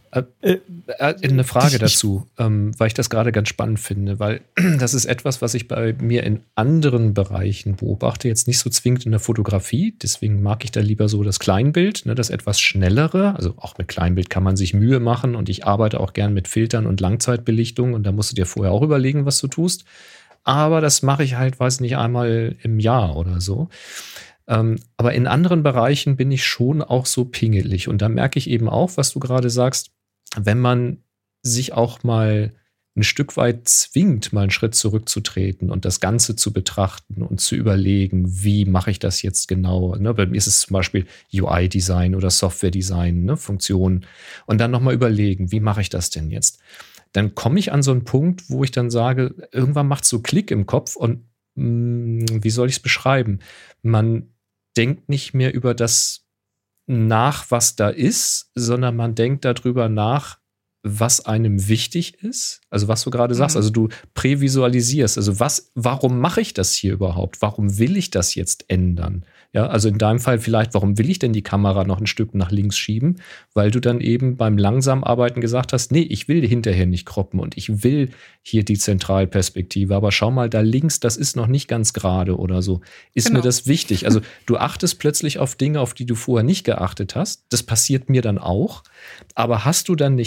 Eine Frage dazu, weil ich das gerade ganz spannend finde, weil das ist etwas, was ich bei mir in anderen Bereichen beobachte, jetzt nicht so zwingend in der Fotografie, deswegen mag ich da lieber so das Kleinbild, ne, das etwas schnellere, also auch mit Kleinbild kann man sich Mühe machen und ich arbeite auch gern mit Filtern und Langzeitbelichtung und da musst du dir vorher auch überlegen, was du tust, aber das mache ich halt, weiß nicht, einmal im Jahr oder so. Aber in anderen Bereichen bin ich schon auch so pingelig und da merke ich eben auch, was du gerade sagst, wenn man sich auch mal ein Stück weit zwingt, mal einen Schritt zurückzutreten und das Ganze zu betrachten und zu überlegen, wie mache ich das jetzt genau? Ne, bei mir ist es zum Beispiel UI-Design oder Software-Design, ne, Funktionen. Und dann nochmal überlegen, wie mache ich das denn jetzt? Dann komme ich an so einen Punkt, wo ich dann sage, irgendwann macht es so Klick im Kopf und wie soll ich es beschreiben? Man denkt nicht mehr über das nach, was da ist, sondern man denkt darüber nach, was einem wichtig ist. Also was du gerade sagst, also du prävisualisierst. Also warum mache ich das hier überhaupt? Warum will ich das jetzt ändern? Ja, also in deinem Fall vielleicht, warum will ich denn die Kamera noch ein Stück nach links schieben? Weil du dann eben beim langsamen Arbeiten gesagt hast, nee, ich will hinterher nicht croppen und ich will hier die Zentralperspektive. Aber schau mal, da links, das ist noch nicht ganz gerade oder so. Ist mir das wichtig? Also du achtest plötzlich auf Dinge, auf die du vorher nicht geachtet hast. Das passiert mir dann auch. Aber hast du dann nicht auch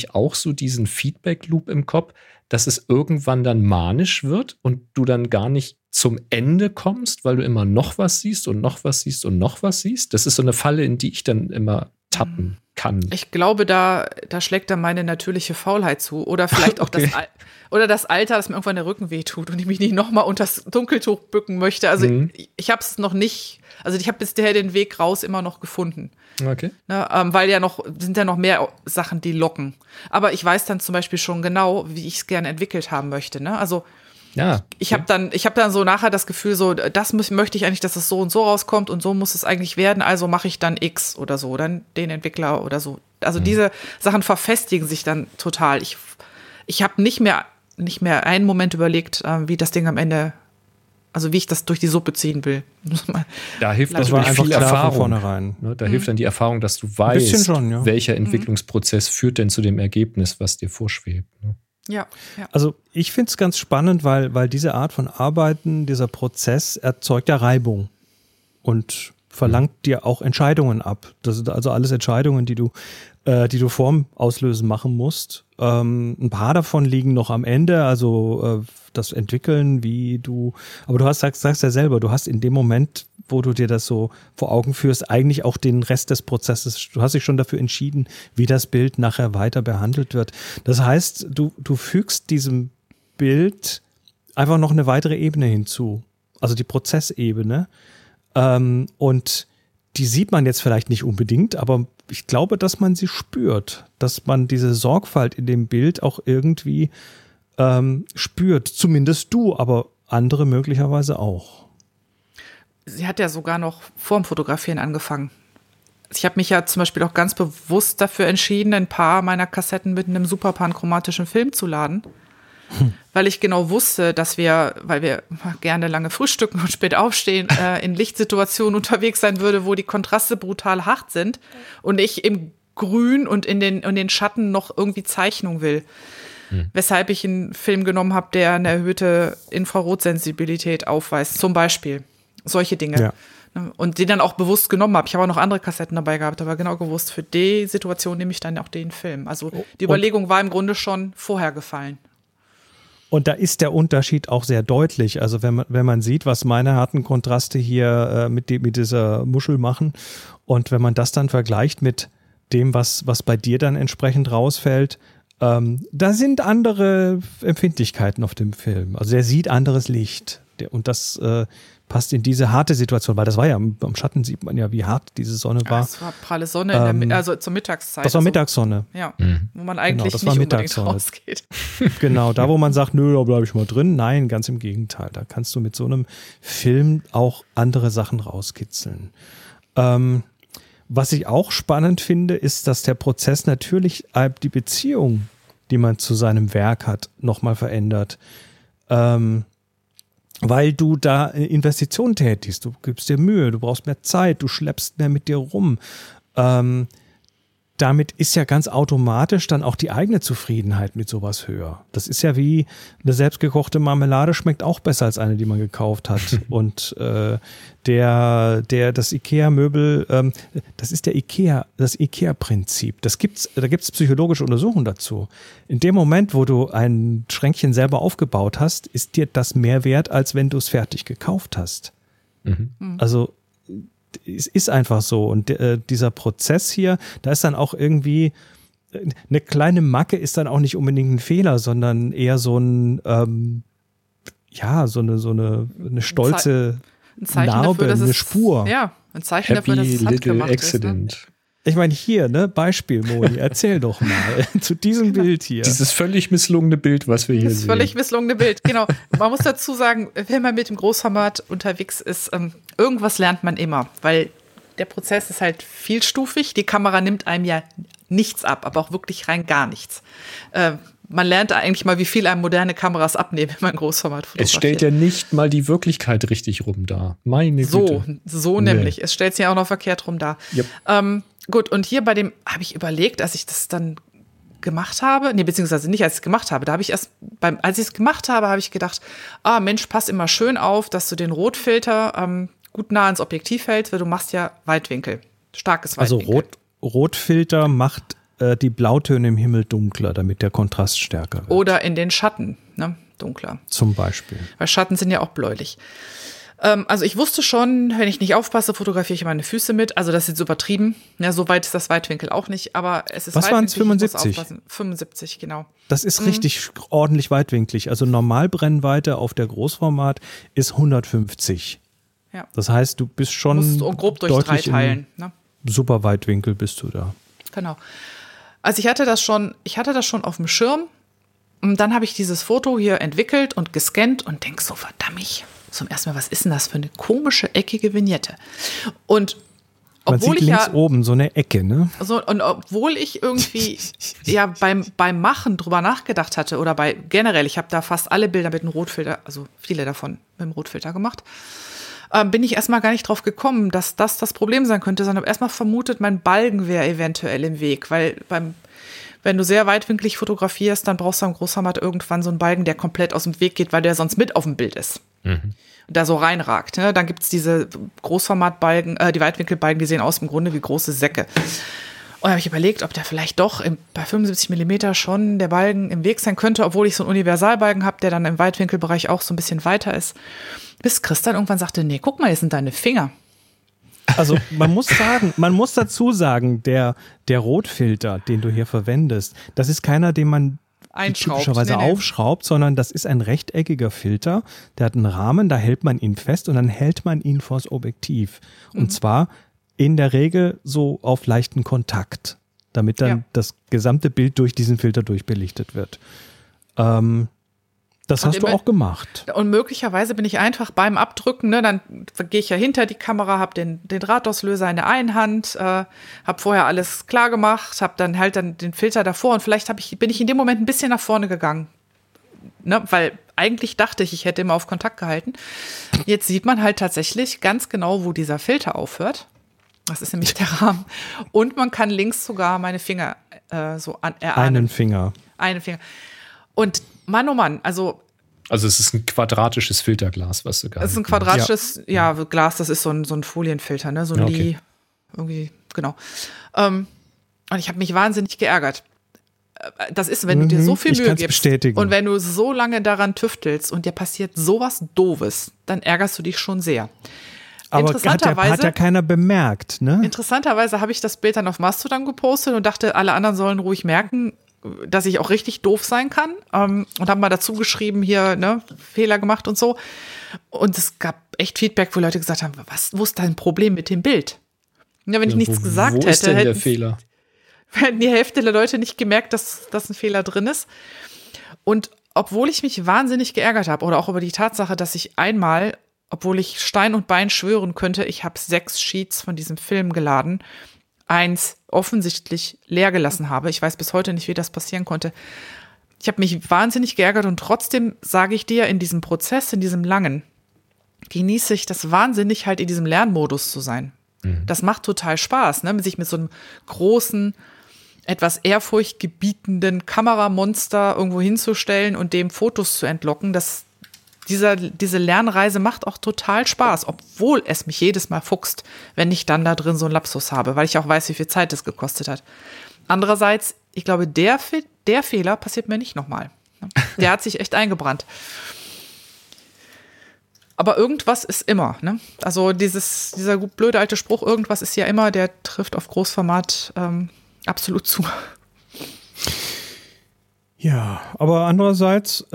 du diesen Feedback-Loop im Kopf, dass es irgendwann dann manisch wird und du dann gar nicht zum Ende kommst, weil du immer noch was siehst und noch was siehst und noch was siehst? Das ist so eine Falle, in die ich dann immer tappen kann. Ich glaube, da schlägt dann meine natürliche Faulheit zu. Oder vielleicht auch das Alter, dass mir irgendwann der Rücken wehtut und ich mich nicht nochmal unter das Dunkeltuch bücken möchte. Also ich habe es noch nicht, also ich habe bisher den Weg raus immer noch gefunden. Okay. Ne, weil sind ja noch mehr Sachen, die locken. Aber ich weiß dann zum Beispiel schon genau, wie ich es gerne entwickelt haben möchte. Ne? Also ich habe dann so nachher das Gefühl, so das möchte ich eigentlich, dass es so und so rauskommt und so muss es eigentlich werden, also mache ich dann X oder so, dann den Entwickler oder so. Also diese Sachen verfestigen sich dann total. Ich habe nicht mehr einen Moment überlegt, wie das Ding am Ende, also wie ich das durch die Suppe ziehen will. Da hilft natürlich viel Erfahrung. Da hilft dann die Erfahrung, dass du weißt, welcher Entwicklungsprozess führt denn zu dem Ergebnis, was dir vorschwebt. Ne? Ja. Also ich finde es ganz spannend, weil diese Art von Arbeiten, dieser Prozess erzeugt ja Reibung und verlangt dir auch Entscheidungen ab. Das sind also alles Entscheidungen, die du vorm Auslösen machen musst. Ein paar davon liegen noch am Ende, also das Entwickeln, aber du sagst ja selber, du hast in dem Moment, wo du dir das so vor Augen führst, eigentlich auch den Rest des Prozesses. Du hast dich schon dafür entschieden, wie das Bild nachher weiter behandelt wird. Das heißt, du fügst diesem Bild einfach noch eine weitere Ebene hinzu, also die Prozessebene. Und die sieht man jetzt vielleicht nicht unbedingt, aber ich glaube, dass man sie spürt, dass man diese Sorgfalt in dem Bild auch irgendwie spürt. Zumindest du, aber andere möglicherweise auch. Sie hat ja sogar noch vorm Fotografieren angefangen. Ich habe mich ja zum Beispiel auch ganz bewusst dafür entschieden, ein paar meiner Kassetten mit einem super panchromatischen Film zu laden. Weil ich genau wusste, dass weil wir gerne lange frühstücken und spät aufstehen, in Lichtsituationen unterwegs sein würde, wo die Kontraste brutal hart sind und ich im Grün und in den Schatten noch irgendwie Zeichnung will. Weshalb ich einen Film genommen habe, der eine erhöhte Infrarotsensibilität aufweist, zum Beispiel. Solche Dinge. Ja. Und die dann auch bewusst genommen habe. Ich habe auch noch andere Kassetten dabei gehabt, aber genau gewusst, für die Situation nehme ich dann auch den Film. Also die Überlegung war im Grunde schon vorher gefallen. Und da ist der Unterschied auch sehr deutlich. Also wenn man sieht, was meine harten Kontraste hier mit dieser Muschel machen und wenn man das dann vergleicht mit dem, was bei dir dann entsprechend rausfällt, da sind andere Empfindlichkeiten auf dem Film. Also der sieht anderes Licht. Und das passt in diese harte Situation, weil das war ja, am Schatten sieht man ja, wie hart diese Sonne war. Es war pralle Sonne, also zur Mittagszeit. Das war Mittagssonne. Ja, wo man eigentlich nicht unbedingt rausgeht. Genau, da wo man sagt, nö, da bleibe ich mal drin. Nein, ganz im Gegenteil. Da kannst du mit so einem Film auch andere Sachen rauskitzeln. Was ich auch spannend finde, ist, dass der Prozess natürlich die Beziehung, die man zu seinem Werk hat, nochmal verändert. Weil du da Investitionen tätigst, du gibst dir Mühe, du brauchst mehr Zeit, du schleppst mehr mit dir rum. Damit ist ja ganz automatisch dann auch die eigene Zufriedenheit mit sowas höher. Das ist ja wie eine selbstgekochte Marmelade, schmeckt auch besser als eine, die man gekauft hat. Und das IKEA-Möbel, das ist das IKEA-Prinzip. Da gibt's psychologische Untersuchungen dazu. In dem Moment, wo du ein Schränkchen selber aufgebaut hast, ist dir das mehr wert, als wenn du es fertig gekauft hast. Also es ist einfach so. Und dieser Prozess hier, da ist dann auch irgendwie eine kleine Macke ist dann auch nicht unbedingt ein Fehler, sondern eher so ein so eine stolze Narbe, eine Spur. Ja, ein Zeichen dafür, dass es handgemacht accident. ist. Ne? Ich meine, hier, Beispiel, Moni, erzähl doch mal zu diesem Bild hier. Dieses völlig misslungene Bild, was wir hier sehen. Das völlig misslungene Bild, genau. Man muss dazu sagen, wenn man mit dem Großformat unterwegs ist, irgendwas lernt man immer, weil der Prozess ist halt vielstufig. Die Kamera nimmt einem ja nichts ab, aber auch wirklich rein gar nichts. Man lernt eigentlich mal, wie viel einem moderne Kameras abnehmen, wenn man Großformat fotografiert. Es stellt ja nicht mal die Wirklichkeit richtig rum dar. Meine Güte. So nämlich. Es stellt sich ja auch noch verkehrt rum dar. Yep. Gut, und hier bei dem habe ich überlegt, als ich das dann gemacht habe, beziehungsweise nicht, als ich es gemacht habe, als ich es gemacht habe, habe ich gedacht, Mensch, pass immer schön auf, dass du den Rotfilter gut nah ans Objektiv hältst, weil du machst ja Weitwinkel, starkes Weitwinkel. Also Rotfilter macht die Blautöne im Himmel dunkler, damit der Kontrast stärker wird. Oder in den Schatten, ne? Dunkler. Zum Beispiel. Weil Schatten sind ja auch bläulich. Also ich wusste schon, wenn ich nicht aufpasse, fotografiere ich meine Füße mit. Also das ist jetzt übertrieben. Ja, so weit ist das Weitwinkel auch nicht, aber es ist Was waren es, 75? 75, genau. Das ist richtig ordentlich weitwinklig. Also Normalbrennweite auf der Großformat ist 150. Ja. Das heißt, du bist schon musst grob durch 3 teilen. Ne? Super Weitwinkel bist du da. Genau. Also ich hatte das schon auf dem Schirm. Und dann habe ich dieses Foto hier entwickelt und gescannt und denke so, verdammt, zum ersten Mal, was ist denn das für eine komische, eckige Vignette? Und obwohl man sieht links oben so eine Ecke, ne? Und obwohl ich irgendwie ja beim Machen drüber nachgedacht hatte oder generell, ich habe da fast alle Bilder mit einem Rotfilter, also viele davon mit dem Rotfilter gemacht, bin ich erstmal gar nicht drauf gekommen, dass das Problem sein könnte, sondern habe erstmal vermutet, mein Balken wäre eventuell im Weg, weil wenn du sehr weitwinklig fotografierst, dann brauchst du am Großformat irgendwann so einen Balken, der komplett aus dem Weg geht, weil der sonst mit auf dem Bild ist. Und da so reinragt. Ne? Dann gibt es diese Großformatbalken, die Weitwinkelbalken, die sehen aus im Grunde wie große Säcke. Und da habe ich überlegt, ob der vielleicht doch bei 75 mm schon der Balken im Weg sein könnte, obwohl ich so einen Universalbalken habe, der dann im Weitwinkelbereich auch so ein bisschen weiter ist. Bis Christian irgendwann sagte, nee, guck mal, hier sind deine Finger. Also man muss dazu sagen, der Rotfilter, den du hier verwendest, das ist keiner, den man typischerweise aufschraubt, sondern das ist ein rechteckiger Filter, der hat einen Rahmen, da hält man ihn fest und dann hält man ihn vors Objektiv. Und zwar in der Regel so auf leichten Kontakt, damit dann das gesamte Bild durch diesen Filter durchbelichtet wird. Das hast du auch gemacht. Und möglicherweise bin ich einfach beim Abdrücken, ne, dann gehe ich ja hinter die Kamera, habe den Drahtauslöser in der einen Hand, habe vorher alles klar gemacht, habe dann halt den Filter davor und vielleicht bin ich in dem Moment ein bisschen nach vorne gegangen, ne, weil eigentlich dachte ich hätte immer auf Kontakt gehalten. Jetzt sieht man halt tatsächlich ganz genau, wo dieser Filter aufhört. Das ist nämlich der Rahmen. Und man kann links sogar meine Finger so erahnen. Einen Finger. Und Mann, oh Mann, also es ist ein quadratisches Filterglas, was du gerade. Es ist ein quadratisches, Glas, das ist so ein Folienfilter, ne, so ein Lee, irgendwie, genau. Und ich habe mich wahnsinnig geärgert. Das ist, wenn du dir so viel Mühe gibst bestätigen. Und wenn du so lange daran tüftelst und dir passiert sowas Doofes, dann ärgerst du dich schon sehr. Aber hat ja keiner bemerkt, ne? Interessanterweise habe ich das Bild dann auf Mastodon gepostet und dachte, alle anderen sollen ruhig merken, dass ich auch richtig doof sein kann, und habe mal dazu geschrieben, hier, ne, Fehler gemacht und so. Und es gab echt Feedback, wo Leute gesagt haben, wo ist dein Problem mit dem Bild? Ja, wenn ich nichts gesagt hätte, wo ist denn der Fehler? Hätten die Hälfte der Leute nicht gemerkt, dass ein Fehler drin ist. Und obwohl ich mich wahnsinnig geärgert habe oder auch über die Tatsache, dass ich einmal, obwohl ich Stein und Bein schwören könnte, ich habe 6 Sheets von diesem Film geladen, 1 offensichtlich leer gelassen habe. Ich weiß bis heute nicht, wie das passieren konnte. Ich habe mich wahnsinnig geärgert und trotzdem sage ich dir, in diesem Prozess, in diesem langen, genieße ich das wahnsinnig, halt in diesem Lernmodus zu sein. Das macht total Spaß, ne? Sich mit so einem großen, etwas ehrfurchtgebietenden Kameramonster irgendwo hinzustellen und dem Fotos zu entlocken. Diese Lernreise macht auch total Spaß, obwohl es mich jedes Mal fuchst, wenn ich dann da drin so einen Lapsus habe, weil ich auch weiß, wie viel Zeit das gekostet hat. Andererseits, ich glaube, der Fehler passiert mir nicht nochmal. Der hat sich echt eingebrannt. Aber irgendwas ist immer, ne? Also dieser blöde alte Spruch, irgendwas ist ja immer, der trifft auf Großformat absolut zu. Ja, aber andererseits,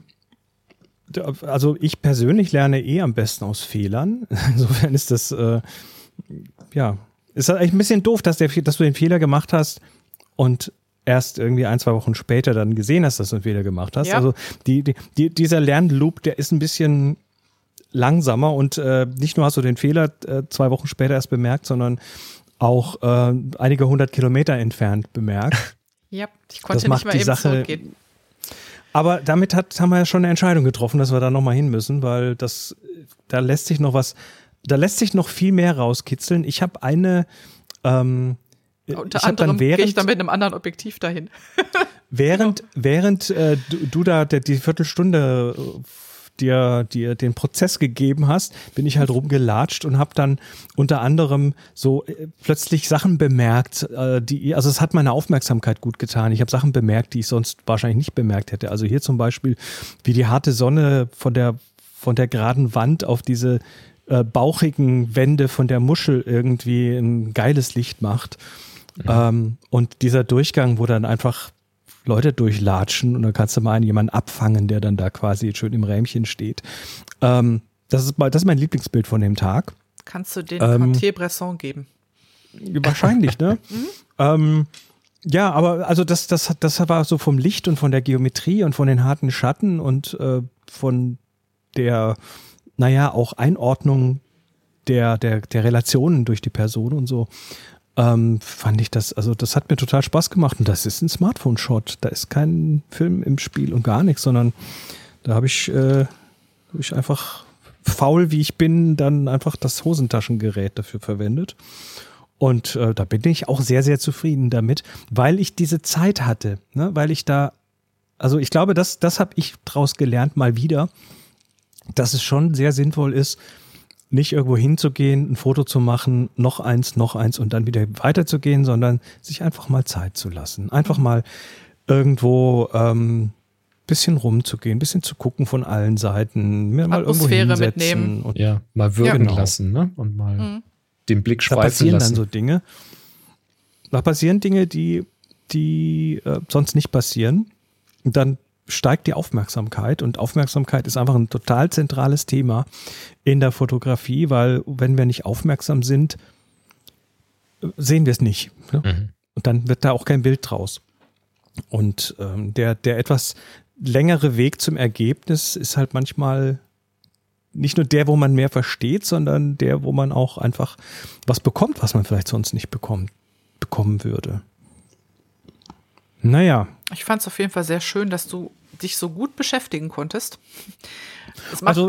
also ich persönlich lerne am besten aus Fehlern. Insofern ist das, ist halt eigentlich ein bisschen doof, dass du den Fehler gemacht hast und erst irgendwie 1-2 Wochen später dann gesehen hast, dass du einen Fehler gemacht hast. Ja. Also dieser Lernloop, der ist ein bisschen langsamer und nicht nur hast du den Fehler 2 Wochen später erst bemerkt, sondern auch einige 100 Kilometer entfernt bemerkt. Ja, ich konnte nicht mal eben zurückgehen. Aber damit haben wir ja schon eine Entscheidung getroffen, dass wir da nochmal hin müssen, weil da lässt sich noch viel mehr rauskitzeln. Ich habe unter anderem gehe ich dann mit einem anderen Objektiv dahin. Während du da die Viertelstunde dir den Prozess gegeben hast, bin ich halt rumgelatscht und habe dann unter anderem so plötzlich Sachen bemerkt, also es hat meine Aufmerksamkeit gut getan. Ich habe Sachen bemerkt, die ich sonst wahrscheinlich nicht bemerkt hätte. Also hier zum Beispiel, wie die harte Sonne von der geraden Wand auf diese bauchigen Wände von der Muschel irgendwie ein geiles Licht macht. Und dieser Durchgang, wo dann einfach Leute durchlatschen und dann kannst du mal jemanden abfangen, der dann da quasi schön im Rähmchen steht. Das ist mein Lieblingsbild von dem Tag. Kannst du den Cartier-Bresson geben? Wahrscheinlich, ne? Ja, aber also das war so vom Licht und von der Geometrie und von den harten Schatten und von der, auch Einordnung der Relationen durch die Person und so. Fand ich das hat mir total Spaß gemacht und das ist ein Smartphone-Shot. Da ist kein Film im Spiel und gar nichts, sondern da habe ich einfach faul, wie ich bin, dann einfach das Hosentaschengerät dafür verwendet. Und da bin ich auch sehr, sehr zufrieden damit, weil ich diese Zeit hatte, ne? Weil ich da, also ich glaube, das habe ich draus gelernt mal wieder, dass es schon sehr sinnvoll ist, nicht irgendwo hinzugehen, ein Foto zu machen, noch eins und dann wieder weiterzugehen, sondern sich einfach mal Zeit zu lassen. Einfach mal irgendwo bisschen rumzugehen, bisschen zu gucken von allen Seiten, mir mal irgendwo hinsetzen mitnehmen. Und mal wirken lassen, ne? Und mal den Blick schweifen lassen. Da passieren Dinge, die sonst nicht passieren. Und dann steigt die Aufmerksamkeit und Aufmerksamkeit ist einfach ein total zentrales Thema in der Fotografie, weil wenn wir nicht aufmerksam sind, sehen wir es nicht. Ne? Mhm. Und dann wird da auch kein Bild draus. Und der etwas längere Weg zum Ergebnis ist halt manchmal nicht nur der, wo man mehr versteht, sondern der, wo man auch einfach was bekommt, was man vielleicht sonst nicht bekommen würde. Naja. Ich fand es auf jeden Fall sehr schön, dass du dich so gut beschäftigen konntest. Es macht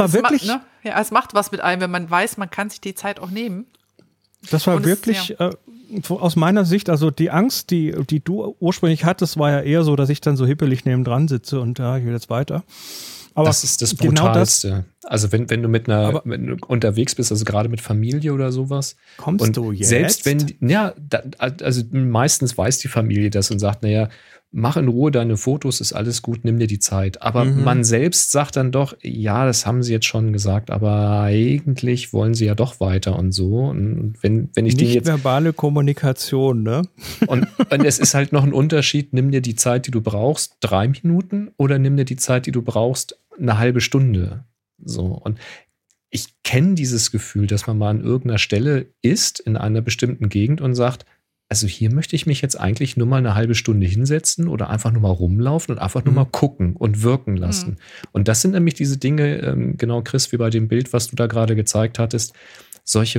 was mit einem, wenn man weiß, man kann sich die Zeit auch nehmen. Das war wirklich aus meiner Sicht, also die Angst, die du ursprünglich hattest, war ja eher so, dass ich dann so hippelig nebendran sitze und ich will jetzt weiter. Aber das ist das Brutalste. Genau das, also wenn du wenn du unterwegs bist, also gerade mit Familie oder sowas. Kommst du jetzt? Selbst wenn, also meistens weiß die Familie das und sagt, mach in Ruhe deine Fotos, ist alles gut, nimm dir die Zeit. Aber man selbst sagt dann doch, ja, das haben sie jetzt schon gesagt, aber eigentlich wollen sie ja doch weiter und so. Und wenn ich nicht jetzt verbale Kommunikation, ne? Und es ist halt noch ein Unterschied, nimm dir die Zeit, die du brauchst, 3 Minuten oder nimm dir die Zeit, die du brauchst, eine halbe Stunde. So. Und ich kenne dieses Gefühl, dass man mal an irgendeiner Stelle ist, in einer bestimmten Gegend und sagt, also hier möchte ich mich jetzt eigentlich nur mal eine halbe Stunde hinsetzen oder einfach nur mal rumlaufen und einfach nur mal gucken und wirken lassen. Und das sind nämlich diese Dinge, genau, Chris, wie bei dem Bild, was du da gerade gezeigt hattest, solche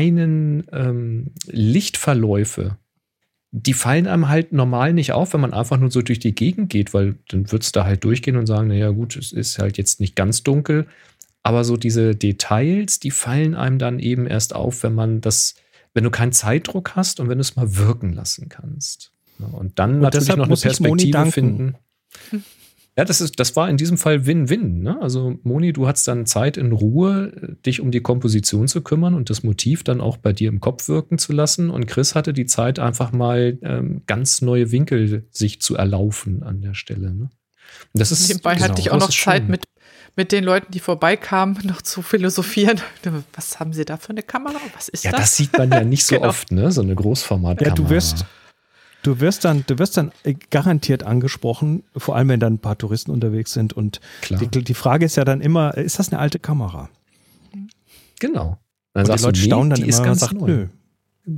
feinen Lichtverläufe, die fallen einem halt normal nicht auf, wenn man einfach nur so durch die Gegend geht, weil dann würdest du da halt durchgehen und sagen, naja gut, es ist halt jetzt nicht ganz dunkel, aber so diese Details, die fallen einem dann eben erst auf, wenn du keinen Zeitdruck hast und wenn du es mal wirken lassen kannst. Und dann natürlich noch eine Perspektive finden. Ja, das war in diesem Fall Win-Win. Ne? Also Moni, du hattest dann Zeit in Ruhe, dich um die Komposition zu kümmern und das Motiv dann auch bei dir im Kopf wirken zu lassen. Und Chris hatte die Zeit, einfach mal ganz neue Winkel sich zu erlaufen an der Stelle. Ne? Und das ist, nebenbei hatte ich auch noch Zeit mit den Leuten, die vorbeikamen, noch zu philosophieren. Was haben sie da für eine Kamera? Was ist das? Ja, das sieht man ja nicht so oft, ne? So eine Großformatkamera. Ja, du wirst dann garantiert angesprochen, vor allem wenn dann ein paar Touristen unterwegs sind. Und die Frage ist ja dann immer, ist das eine alte Kamera? Genau. Dann und die Leute staunen dann immer und sagen, nö. Genau.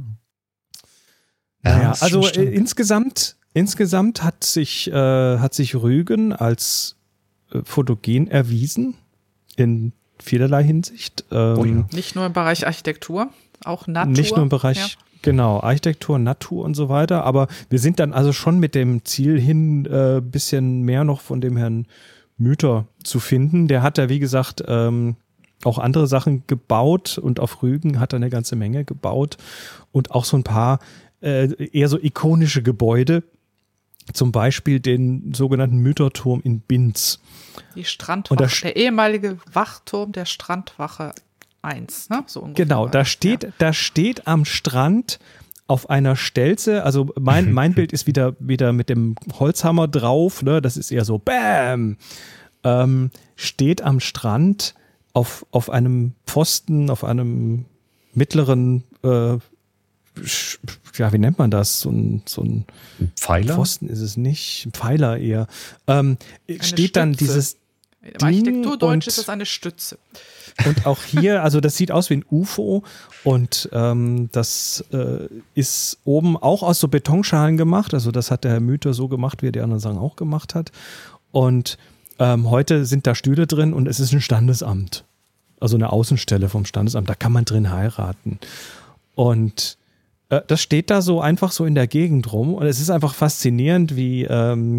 Naja, also insgesamt hat sich Rügen als fotogen erwiesen, in vielerlei Hinsicht. Nicht nur im Bereich Architektur, auch Natur. Nicht nur im Bereich, genau, Architektur, Natur und so weiter, aber wir sind dann also schon mit dem Ziel hin, bisschen mehr noch von dem Herrn Müther zu finden. Der hat ja, wie gesagt, auch andere Sachen gebaut und auf Rügen hat er eine ganze Menge gebaut und auch so ein paar eher so ikonische Gebäude, zum Beispiel den sogenannten Mütterturm in Binz. Die Strandwache, der ehemalige Wachturm der Strandwache 1, ne? So ungefähr. Genau, da steht am Strand auf einer Stelze, also mein Bild ist wieder mit dem Holzhammer drauf, ne? Das ist eher so BÄM, steht am Strand auf einem Pfosten, auf einem mittleren, wie nennt man das? So ein Pfeiler? Pfosten ist es nicht, ein Pfeiler eher. Steht dann dieses Im Architekturdeutsch ist das eine Stütze. Und auch hier, also das sieht aus wie ein UFO und das ist oben auch aus so Betonschalen gemacht. Also das hat der Herr Müther so gemacht, wie er die anderen Sachen auch gemacht hat. Und heute sind da Stühle drin und es ist ein Standesamt. Also eine Außenstelle vom Standesamt. Da kann man drin heiraten. Und das steht da so einfach so in der Gegend rum. Und es ist einfach faszinierend, wie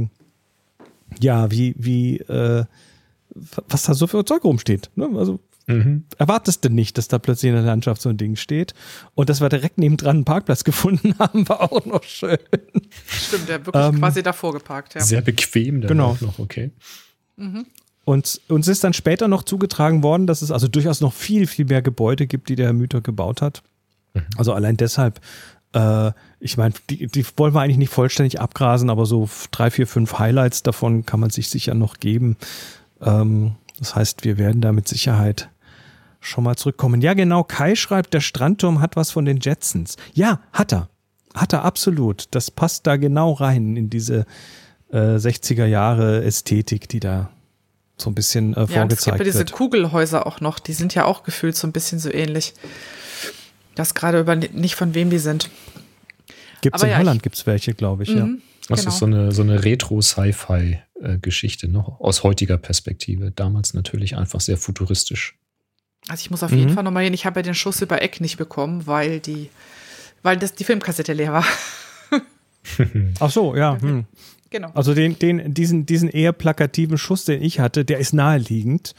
was da so für Zeug rumsteht. Ne? Also erwartest du nicht, dass da plötzlich in der Landschaft so ein Ding steht. Und dass wir direkt nebendran einen Parkplatz gefunden haben, war auch noch schön. Stimmt, der wirklich quasi davor geparkt. Ja. Sehr bequem dann auch noch, okay. Und uns ist dann später noch zugetragen worden, dass es also durchaus noch viel, viel mehr Gebäude gibt, die der Herr Müther gebaut hat. Also allein deshalb, ich meine, die wollen wir eigentlich nicht vollständig abgrasen, aber so 3, 4, 5 Highlights davon kann man sich sicher noch geben. Das heißt, wir werden da mit Sicherheit schon mal zurückkommen. Ja, genau, Kai schreibt, der Strandturm hat was von den Jetsons. Ja, hat er. Hat er absolut. Das passt da genau rein in diese 60er Jahre Ästhetik, die da so ein bisschen vorgezeigt wird. Ja, es gibt ja diese Kugelhäuser auch noch, die sind ja auch gefühlt so ein bisschen so ähnlich. Das gerade nicht von wem die sind. Gibt's in Holland gibt's welche, glaube ich, ja. Das ist so eine Retro-Sci-Fi-Geschichte noch aus heutiger Perspektive. Damals natürlich einfach sehr futuristisch. Also ich muss auf jeden Fall nochmal hin. Ich habe ja den Schuss über Eck nicht bekommen, weil die Filmkassette leer war. Ach so, ja. Genau. Also diesen eher plakativen Schuss, den ich hatte, der ist naheliegend.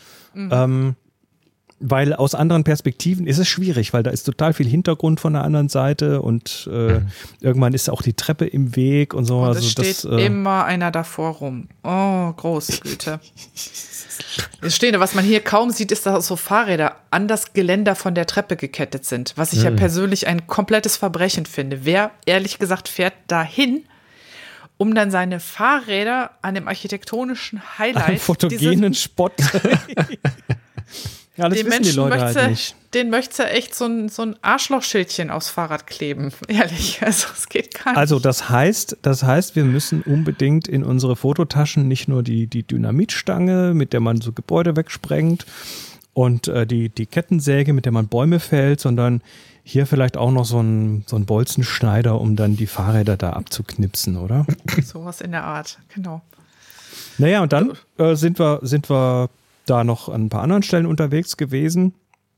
Weil aus anderen Perspektiven ist es schwierig, weil da ist total viel Hintergrund von der anderen Seite und irgendwann ist auch die Treppe im Weg und so. Und also es steht immer einer davor rum. Oh, große Güte. Das Stehende, was man hier kaum sieht, ist, dass so Fahrräder an das Geländer von der Treppe gekettet sind, was ich ja persönlich ein komplettes Verbrechen finde. Wer, ehrlich gesagt, fährt dahin, um dann seine Fahrräder an dem architektonischen Highlight, einen fotogenen Spot ja, das wissen die Leute halt nicht. Den möchtest du echt so ein Arschlochschildchen aufs Fahrrad kleben. Ehrlich, also es geht gar nicht. Also das heißt, wir müssen unbedingt in unsere Fototaschen nicht nur die Dynamitstange, mit der man so Gebäude wegsprengt und die Kettensäge, mit der man Bäume fällt, sondern hier vielleicht auch noch so ein Bolzenschneider, um dann die Fahrräder da abzuknipsen, oder? Sowas in der Art, genau. Naja, und dann sind wir da noch an ein paar anderen Stellen unterwegs gewesen.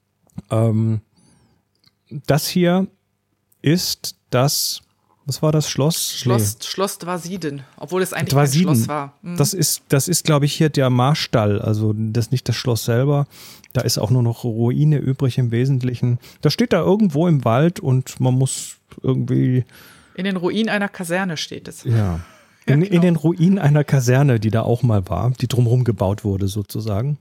Das hier ist das, was war das, Schloss? Schloss Dwasiden, obwohl es eigentlich kein Schloss war. Das ist, glaube ich, hier der Marstall, also das ist nicht das Schloss selber. Da ist auch nur noch Ruine übrig im Wesentlichen. Das steht da irgendwo im Wald und man muss irgendwie... In den Ruinen einer Kaserne steht es. Ja. In den Ruinen einer Kaserne, die da auch mal war, die drumherum gebaut wurde sozusagen.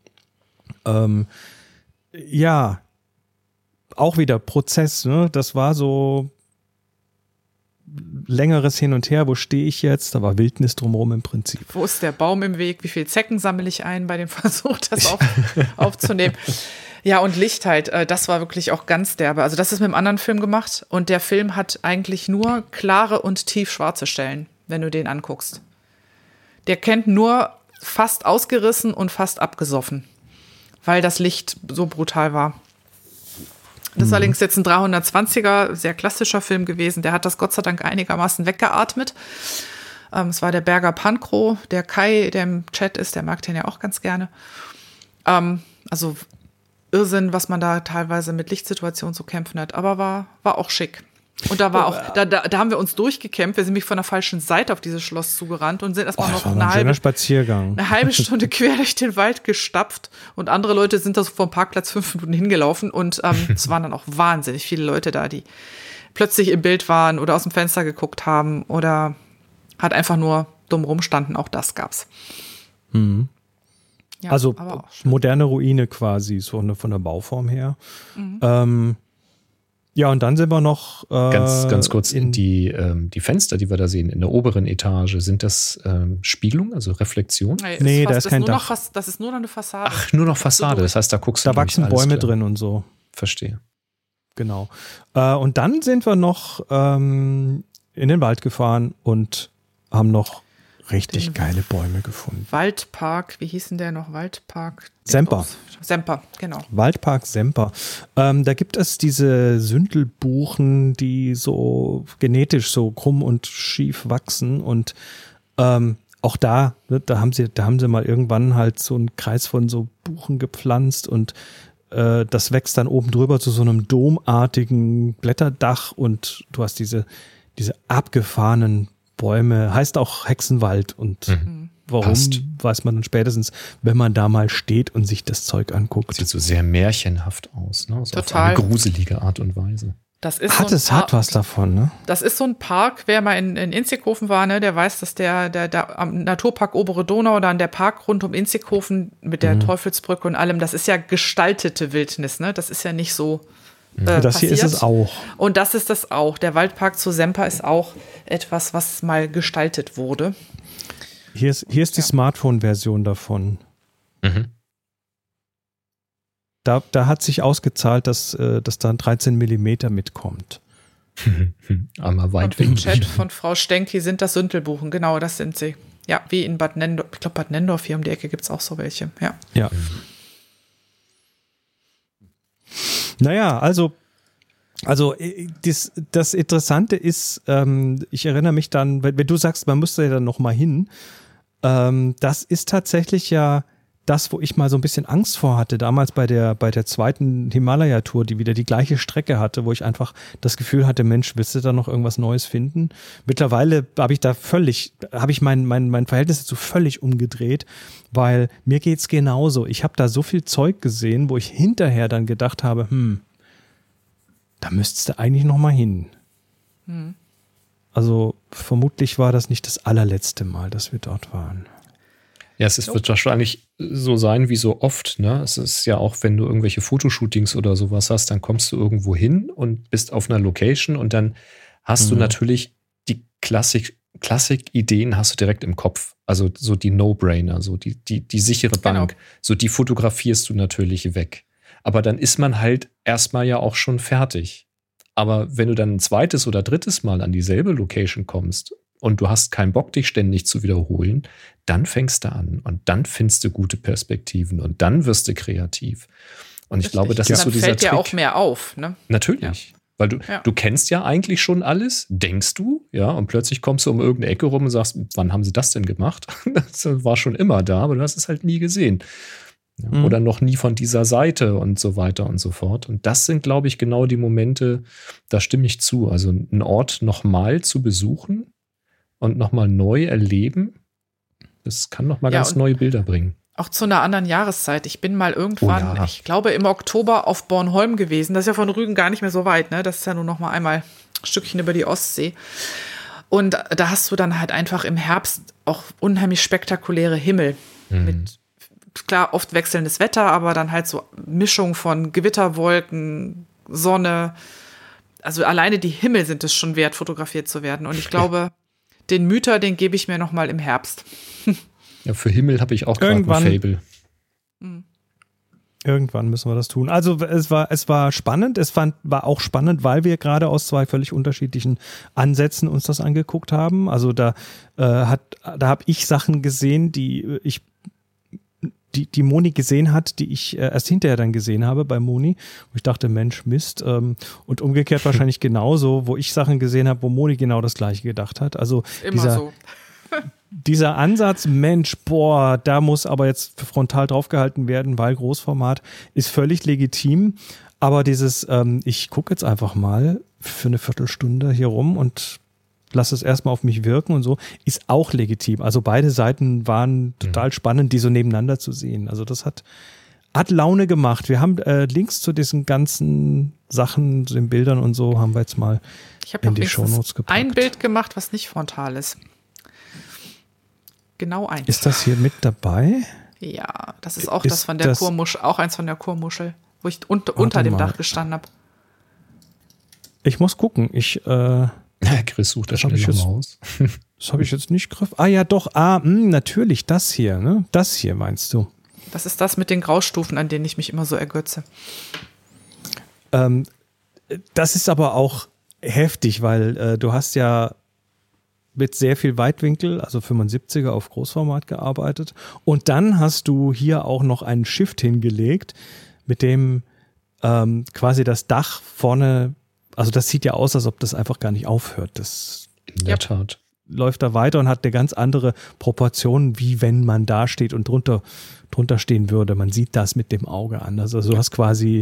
Ja, auch wieder Prozess, ne? Das war so längeres Hin und Her. Wo stehe ich jetzt? Da war Wildnis drumherum im Prinzip. Wo ist der Baum im Weg? Wie viel Zecken sammle ich ein bei dem Versuch, das aufzunehmen? Ja, und Licht halt, das war wirklich auch ganz derbe. Also das ist mit einem anderen Film gemacht und der Film hat eigentlich nur klare und tiefschwarze Stellen, wenn du den anguckst. Der kennt nur fast ausgerissen und fast abgesoffen, weil das Licht so brutal war. Das ist allerdings jetzt ein 320er, sehr klassischer Film gewesen. Der hat das Gott sei Dank einigermaßen weggeatmet. Es war der Berger Pankow, der Kai, der im Chat ist, der mag den ja auch ganz gerne. Also Irrsinn, was man da teilweise mit Lichtsituationen zu kämpfen hat, aber war auch schick. Und da war auch, da haben wir uns durchgekämpft. Wir sind nämlich von der falschen Seite auf dieses Schloss zugerannt und sind erstmal noch eine halbe Stunde quer durch den Wald gestapft. Und andere Leute sind da so vom Parkplatz 5 Minuten hingelaufen. Und es waren dann auch wahnsinnig viele Leute da, die plötzlich im Bild waren oder aus dem Fenster geguckt haben oder halt einfach nur drumherum standen, auch das gab's. Mhm. Ja, also moderne Ruine quasi, so von der Bauform her. Ja, und dann sind wir noch ganz kurz, die Fenster, die wir da sehen, in der oberen Etage, sind das Spiegelung, also Reflexion? Nee, da ist kein Dach. Das ist nur noch eine Fassade. Ach, nur noch Fassade, das heißt, da guckst du da wachsen Bäume drin und so. Verstehe. Genau. Und dann sind wir noch in den Wald gefahren und haben noch richtig geile Bäume gefunden. Waldpark, wie hieß denn der noch? Waldpark? Semper. Semper, genau. Waldpark Semper. Da gibt es diese Sündelbuchen, die so genetisch so krumm und schief wachsen und auch da haben sie mal irgendwann halt so einen Kreis von so Buchen gepflanzt und das wächst dann oben drüber zu so einem domartigen Blätterdach und du hast diese abgefahrenen Bäume, heißt auch Hexenwald und warum, weiß man dann spätestens, wenn man da mal steht und sich das Zeug anguckt. Sieht so sehr märchenhaft aus, ne? So total. Auf eine gruselige Art und Weise. Das ist hat was davon, ne? Das ist so ein Park, wer mal in Inzighofen war, ne, der weiß, dass der am Naturpark Obere Donau oder an der Park rund um Inzighofen mit der Teufelsbrücke und allem, das ist ja gestaltete Wildnis, ne? Das ist ja nicht so das passiert. Hier ist es auch. Und das ist das auch. Der Waldpark zu Semper ist auch etwas, was mal gestaltet wurde. Hier ist die Smartphone-Version davon. Da hat sich ausgezahlt, dass da ein 13 mm mitkommt. Einmal weit weg. Im Chat von Frau Stenki sind das Sündelbuchen. Genau, das sind sie. Ja, wie in Bad Nendorf. Ich glaube, Bad Nendorf hier um die Ecke gibt es auch so welche. Ja. Naja, also das Interessante ist, ich erinnere mich dann, wenn du sagst, man müsste ja dann noch mal hin, das ist tatsächlich ja das, wo ich mal so ein bisschen Angst vor hatte, damals bei der zweiten Himalaya-Tour, die wieder die gleiche Strecke hatte, wo ich einfach das Gefühl hatte, Mensch, willst du da noch irgendwas Neues finden? Mittlerweile habe ich mein Verhältnis dazu völlig umgedreht, weil mir geht's genauso. Ich habe da so viel Zeug gesehen, wo ich hinterher dann gedacht habe, da müsstest du eigentlich noch mal hin. Also vermutlich war das nicht das allerletzte Mal, dass wir dort waren. Ja, wird wahrscheinlich so sein wie so oft, ne? Es ist ja auch, wenn du irgendwelche Fotoshootings oder sowas hast, dann kommst du irgendwo hin und bist auf einer Location und dann hast du natürlich die Klassik-Ideen hast du direkt im Kopf. Also so die No-Brainer, so die sichere Bank. Genau. So die fotografierst du natürlich weg. Aber dann ist man halt erstmal ja auch schon fertig. Aber wenn du dann ein zweites oder drittes Mal an dieselbe Location kommst und du hast keinen Bock, dich ständig zu wiederholen, dann fängst du an und dann findest du gute Perspektiven und dann wirst du kreativ. Und ich glaube, das ist so dieser Trick. Dann fällt dir auch mehr auf, ne? Natürlich. Ja. Weil du kennst ja eigentlich schon alles, denkst du, ja, und plötzlich kommst du um irgendeine Ecke rum und sagst, wann haben sie das denn gemacht? Das war schon immer da, aber du hast es halt nie gesehen. Ja, oder noch nie von dieser Seite und so weiter und so fort. Und das sind, glaube ich, genau die Momente, da stimme ich zu. Also einen Ort nochmal zu besuchen und nochmal neu erleben, das kann nochmal ganz neue Bilder bringen. Auch zu einer anderen Jahreszeit. Ich bin mal irgendwann, ich glaube im Oktober auf Bornholm gewesen. Das ist ja von Rügen gar nicht mehr so weit, ne? Das ist ja nur noch mal einmal ein Stückchen über die Ostsee. Und da hast du dann halt einfach im Herbst auch unheimlich spektakuläre Himmel mit, klar, oft wechselndes Wetter, aber dann halt so Mischung von Gewitterwolken, Sonne. Also alleine die Himmel sind es schon wert, fotografiert zu werden. Und ich glaube, den Myther, den gebe ich mir noch mal im Herbst. Ja, für Himmel habe ich auch gerade ein Fable. Irgendwann müssen wir das tun. Also es war spannend. War auch spannend, weil wir gerade aus zwei völlig unterschiedlichen Ansätzen uns das angeguckt haben. Also da habe ich Sachen gesehen, die Moni gesehen hat, die ich erst hinterher dann gesehen habe bei Moni. Wo ich dachte, Mensch, Mist. Und umgekehrt wahrscheinlich genauso, wo ich Sachen gesehen habe, wo Moni genau das Gleiche gedacht hat. Also dieser Ansatz, Mensch, da muss aber jetzt frontal draufgehalten werden, weil Großformat, ist völlig legitim. Aber dieses, ich gucke jetzt einfach mal für eine Viertelstunde hier rum und lass es erstmal auf mich wirken und so, ist auch legitim. Also beide Seiten waren total spannend, die so nebeneinander zu sehen. Also das hat Laune gemacht. Wir haben Links zu diesen ganzen Sachen, zu den Bildern und so, haben wir jetzt mal in die Shownotes gepackt. Ein Bild gemacht, was nicht frontal ist. Genau eins. Ist das hier mit dabei? Ja, das ist auch das von der Kurmuschel, auch eins von der Kurmuschel, wo ich unter dem Dach gestanden habe. Ich muss gucken. Chris sucht das schnell nochmal aus. Das habe ich jetzt nicht griff. Ah ja, doch. Natürlich, das hier, ne? Das hier meinst du. Das ist das mit den Graustufen, an denen ich mich immer so ergötze. Das ist aber auch heftig, weil du hast ja mit sehr viel Weitwinkel, also 75er auf Großformat gearbeitet. Und dann hast du hier auch noch einen Shift hingelegt, mit dem quasi das Dach vorne, also das sieht ja aus, als ob das einfach gar nicht aufhört. Das in der Tat läuft da weiter und hat eine ganz andere Proportion, wie wenn man da steht und drunter stehen würde. Man sieht das mit dem Auge anders. Also du hast quasi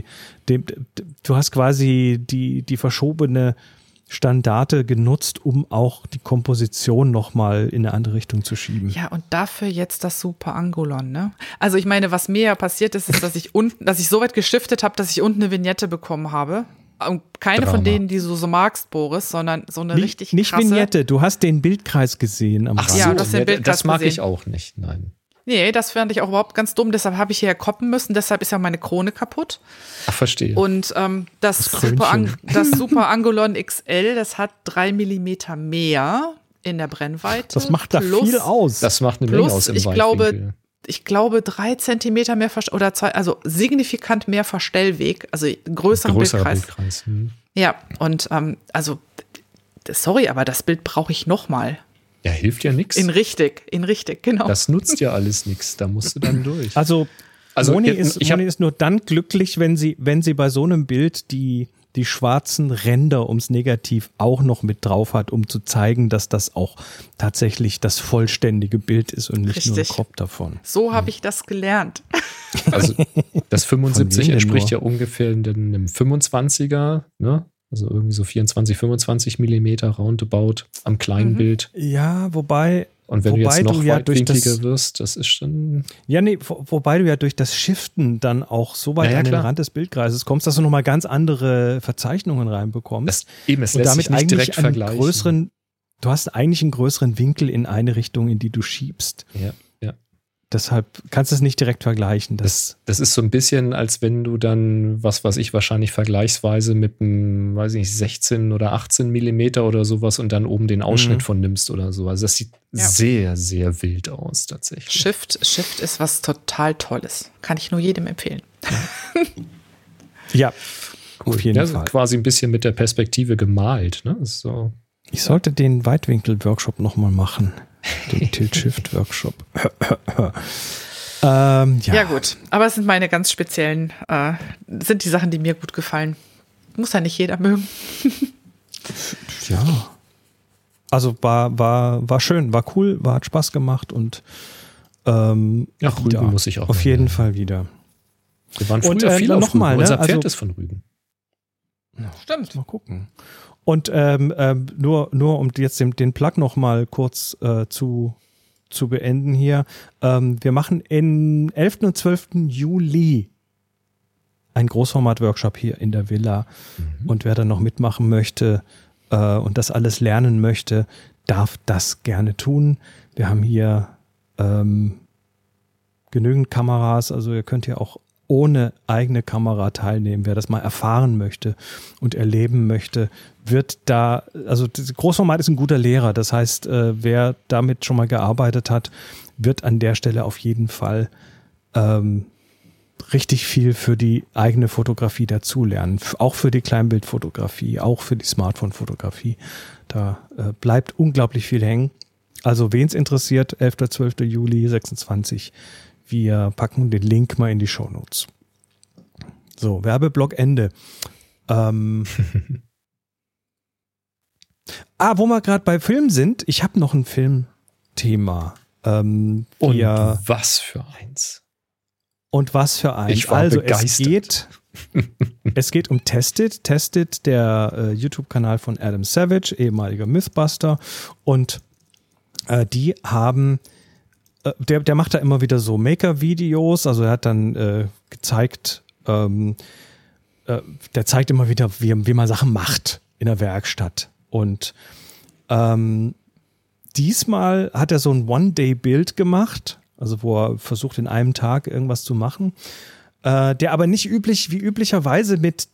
die verschobene Standarte genutzt, um auch die Komposition nochmal in eine andere Richtung zu schieben. Ja, und dafür jetzt das Super Angulon, ne? Also ich meine, was mir ja passiert ist, dass ich so weit geschiftet habe, dass ich unten eine Vignette bekommen habe. Und keine Drama. von denen, die du so magst, Boris, sondern so eine richtig nicht krasse. Vignette, du hast den Bildkreis gesehen am Ach Rand. so, Ja, das ist der Bildkreis das mag gesehen. ich auch nicht, nein. Nee, das fand ich auch überhaupt ganz dumm, deshalb habe ich hierher koppen müssen, deshalb ist ja meine Krone kaputt. Ach, verstehe. Und das Super Angulon XL, das hat 3 Millimeter mehr in der Brennweite. Das macht da viel aus. Das macht eine Menge aus im Weitwinkel. Ich glaube 3 Zentimeter mehr oder 2, also signifikant mehr Verstellweg, also größerer Bildkreis. Ja, und sorry, aber das Bild brauche ich nochmal. Ja, hilft ja nichts. In richtig, genau. Das nutzt ja alles nichts, da musst du dann durch. Also Moni ist nur dann glücklich, wenn sie bei so einem Bild die schwarzen Ränder ums Negativ auch noch mit drauf hat, um zu zeigen, dass das auch tatsächlich das vollständige Bild ist und nicht nur ein Crop davon. So habe ich das gelernt. Also das 75 entspricht ja ungefähr einem 25er, ne? Also irgendwie so 24, 25 Millimeter roundabout am kleinen Bild. Ja, wobei und wenn du jetzt noch weitwinkliger wirst, das ist schon... Ja, nee, wobei du ja durch das Shiften dann auch so weit an den Rand des Bildkreises kommst, dass du nochmal ganz andere Verzeichnungen reinbekommst. Es lässt sich nicht direkt vergleichen. Du hast eigentlich einen größeren Winkel in eine Richtung, in die du schiebst. Ja. Deshalb kannst du es nicht direkt vergleichen. Das ist so ein bisschen, als wenn du dann, was weiß ich, wahrscheinlich vergleichsweise mit einem, weiß ich nicht, 16 oder 18 Millimeter oder sowas und dann oben den Ausschnitt von nimmst oder so. Also das sieht sehr, sehr wild aus tatsächlich. Shift ist was total Tolles. Kann ich nur jedem empfehlen. Ja, auf jeden Fall. Quasi ein bisschen mit der Perspektive gemalt. Ne? So. Ich sollte den Weitwinkel-Workshop nochmal machen. Den Tilt-Shift-Workshop. Ja gut, aber es sind meine ganz speziellen, sind die Sachen, die mir gut gefallen. Muss ja nicht jeder mögen. Ja. Also war schön, war cool, hat Spaß gemacht und Rügen muss ich auch auf jeden Fall wieder. Wir waren früher viel auf Rügen. Unser Pferd ist von Rügen. Stimmt. Mal gucken. Und nur um jetzt den Plug noch mal kurz zu beenden hier. Wir machen im 11. und 12. Juli einen Großformat-Workshop hier in der Villa. Und wer da noch mitmachen möchte und das alles lernen möchte, darf das gerne tun. Wir haben hier genügend Kameras, also ihr könnt hier auch ohne eigene Kamera teilnehmen. Wer das mal erfahren möchte und erleben möchte, wird da, also das Großformat ist ein guter Lehrer. Das heißt, wer damit schon mal gearbeitet hat, wird an der Stelle auf jeden Fall richtig viel für die eigene Fotografie dazulernen. Auch für die Kleinbildfotografie, auch für die Smartphone-Fotografie. Da bleibt unglaublich viel hängen. Also wen es interessiert, 11. 12. Juli 26. Wir packen den Link mal in die Shownotes. So, Werbeblock Ende. Wo wir gerade bei Film sind, ich habe noch ein Filmthema. Und was für eins. Und was für eins. Ich war begeistert. Es geht um Tested. Tested, der YouTube-Kanal von Adam Savage, ehemaliger Mythbuster. Und die haben der macht da immer wieder so Maker-Videos, also er hat dann gezeigt, der zeigt immer wieder, wie man Sachen macht in der Werkstatt. Und diesmal hat er so ein One-Day-Bild gemacht, also wo er versucht, in einem Tag irgendwas zu machen, der aber nicht üblicherweise mit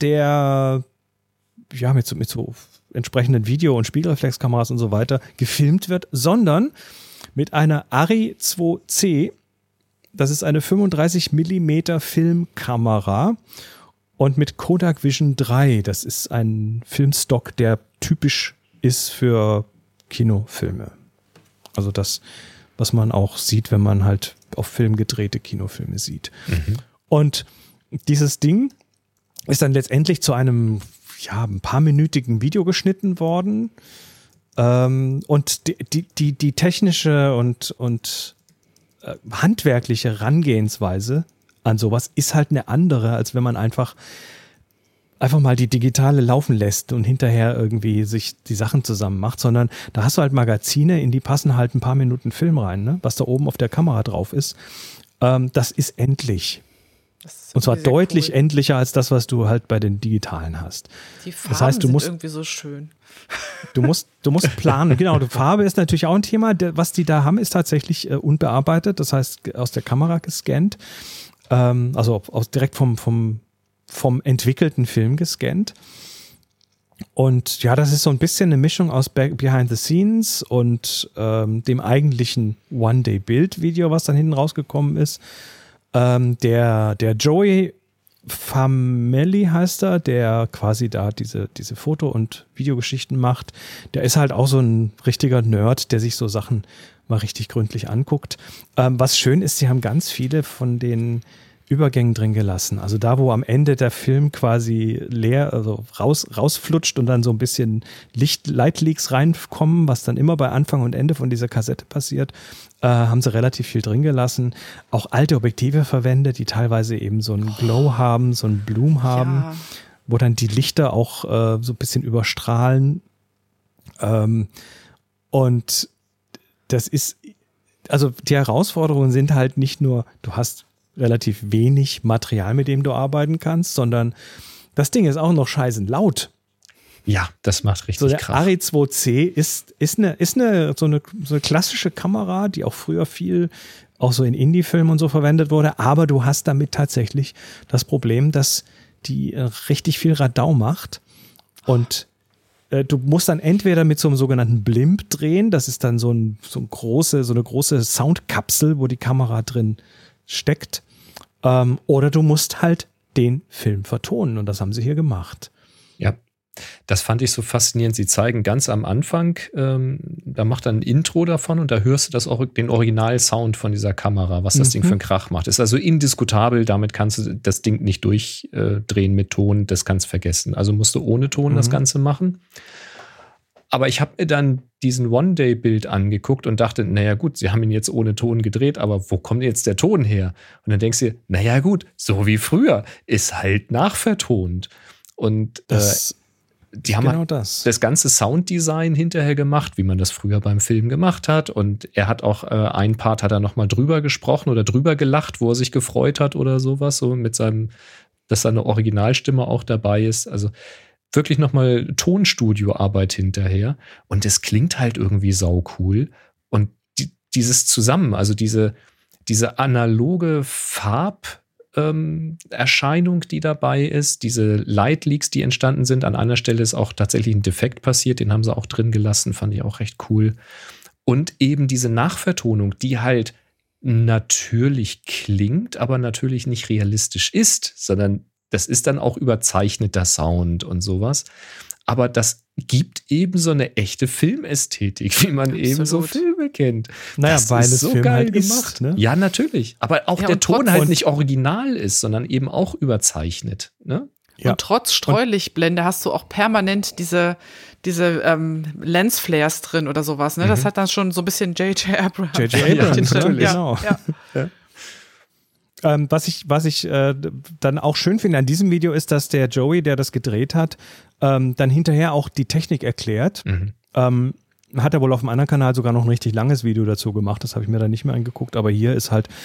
so entsprechenden Video- und Spiegelreflexkameras und so weiter gefilmt wird, sondern mit einer Arri 2C. Das ist eine 35 mm Filmkamera und mit Kodak Vision 3. Das ist ein Filmstock, der typisch ist für Kinofilme. Also das, was man auch sieht, wenn man halt auf Film gedrehte Kinofilme sieht. Mhm. Und dieses Ding ist dann letztendlich zu einem ein paarminütigen Video geschnitten worden. Und die technische und handwerkliche Herangehensweise an sowas ist halt eine andere, als wenn man einfach mal die digitale laufen lässt und hinterher irgendwie sich die Sachen zusammen macht, sondern da hast du halt Magazine, in die passen halt ein paar Minuten Film rein, ne? Was da oben auf der Kamera drauf ist. Das ist endlich. Und zwar deutlich endlicher als das, was du halt bei den digitalen hast. Die Farben sind irgendwie so schön. Du musst planen. Genau, die Farbe ist natürlich auch ein Thema. Was die da haben, ist tatsächlich unbearbeitet. Das heißt, aus der Kamera gescannt. Also direkt vom entwickelten Film gescannt. Und ja, das ist so ein bisschen eine Mischung aus Behind the Scenes und dem eigentlichen One-Day-Bild-Video, was dann hinten rausgekommen ist. Der Joey Famelli heißt er, der quasi da diese Foto- und Videogeschichten macht. Der ist halt auch so ein richtiger Nerd, der sich so Sachen mal richtig gründlich anguckt. Was schön ist, sie haben ganz viele von den Übergängen drin gelassen. Also da, wo am Ende der Film quasi leer, also rausflutscht und dann so ein bisschen Lightleaks reinkommen, was dann immer bei Anfang und Ende von dieser Kassette passiert, haben sie relativ viel drin gelassen. Auch alte Objektive verwendet, die teilweise eben so einen Glow haben, so einen Bloom haben, wo dann die Lichter auch so ein bisschen überstrahlen. Und das ist, also die Herausforderungen sind halt nicht nur, du hast relativ wenig Material, mit dem du arbeiten kannst, sondern das Ding ist auch noch scheißen laut. Ja, das macht richtig der Krach. Arri 2C ist eine klassische Kamera, die auch früher viel auch so in Indie-Filmen und so verwendet wurde, aber du hast damit tatsächlich das Problem, dass die richtig viel Radau macht und du musst dann entweder mit so einem sogenannten Blimp drehen, das ist dann so eine große Soundkapsel, wo die Kamera drin steckt, oder du musst halt den Film vertonen und das haben sie hier gemacht. Ja, das fand ich so faszinierend. Sie zeigen ganz am Anfang, da macht er ein Intro davon und da hörst du den Original-Sound von dieser Kamera, was das Ding für einen Krach macht. Ist also indiskutabel, damit kannst du das Ding nicht durchdrehen mit Ton, das kannst du vergessen. Also musst du ohne Ton das Ganze machen. Aber ich habe mir dann diesen One-Day-Bild angeguckt und dachte, naja gut, sie haben ihn jetzt ohne Ton gedreht, aber wo kommt jetzt der Ton her? Und dann denkst du, naja gut, so wie früher, ist halt nachvertont. Und die haben genau das ganze Sounddesign hinterher gemacht, wie man das früher beim Film gemacht hat. Und er hat auch ein Part hat er nochmal drüber gesprochen oder drüber gelacht, wo er sich gefreut hat oder sowas, so mit dass seine Originalstimme auch dabei ist. Also wirklich nochmal Tonstudioarbeit hinterher. Und es klingt halt irgendwie saucool. Und dieses Zusammen, also diese analoge Farberscheinung, die dabei ist, diese Lightleaks, die entstanden sind. An einer Stelle ist auch tatsächlich ein Defekt passiert, den haben sie auch drin gelassen, fand ich auch recht cool. Und eben diese Nachvertonung, die halt natürlich klingt, aber natürlich nicht realistisch ist, sondern das ist dann auch überzeichneter Sound und sowas. Aber das gibt eben so eine echte Filmästhetik, wie man eben so Filme kennt. Naja, das weil ist es so Film geil halt gemacht. Ist, ne? Ja, natürlich. Aber auch der Ton halt nicht original ist, sondern eben auch überzeichnet. Ne? Ja. Und trotz Streulichtblende hast du auch permanent diese Lensflares drin oder sowas. Ne? Das hat dann schon so ein bisschen J.J. Abrams. Natürlich. Genau. Ja. Was ich dann auch schön finde an diesem Video ist, dass der Joey, der das gedreht hat, dann hinterher auch die Technik erklärt. Hat er wohl auf dem anderen Kanal sogar noch ein richtig langes Video dazu gemacht. Das habe ich mir dann nicht mehr angeguckt. Aber hier ist halt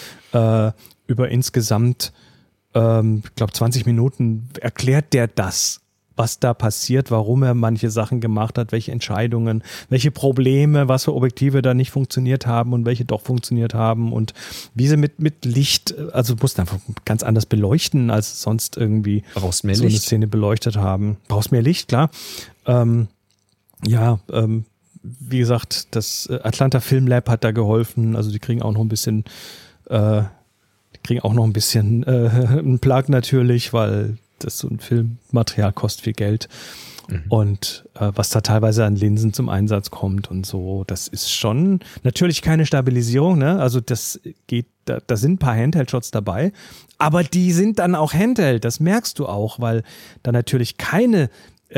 über insgesamt, ich glaube 20 Minuten erklärt der das was da passiert, warum er manche Sachen gemacht hat, welche Entscheidungen, welche Probleme, was für Objektive da nicht funktioniert haben und welche doch funktioniert haben und wie sie mit Licht, also musst einfach ganz anders beleuchten, als sonst irgendwie Brauchst mehr so Licht. eine Szene beleuchtet haben. Brauchst mehr Licht, klar. Wie gesagt, das Atlanta Film Lab hat da geholfen, also die kriegen auch noch ein bisschen einen Plug natürlich, weil das so ein Filmmaterial kostet viel Geld. Und was da teilweise an Linsen zum Einsatz kommt und so, das ist schon natürlich keine Stabilisierung, ne? Also das geht, da sind ein paar Handheld-Shots dabei, aber die sind dann auch Handheld, das merkst du auch, weil da natürlich keine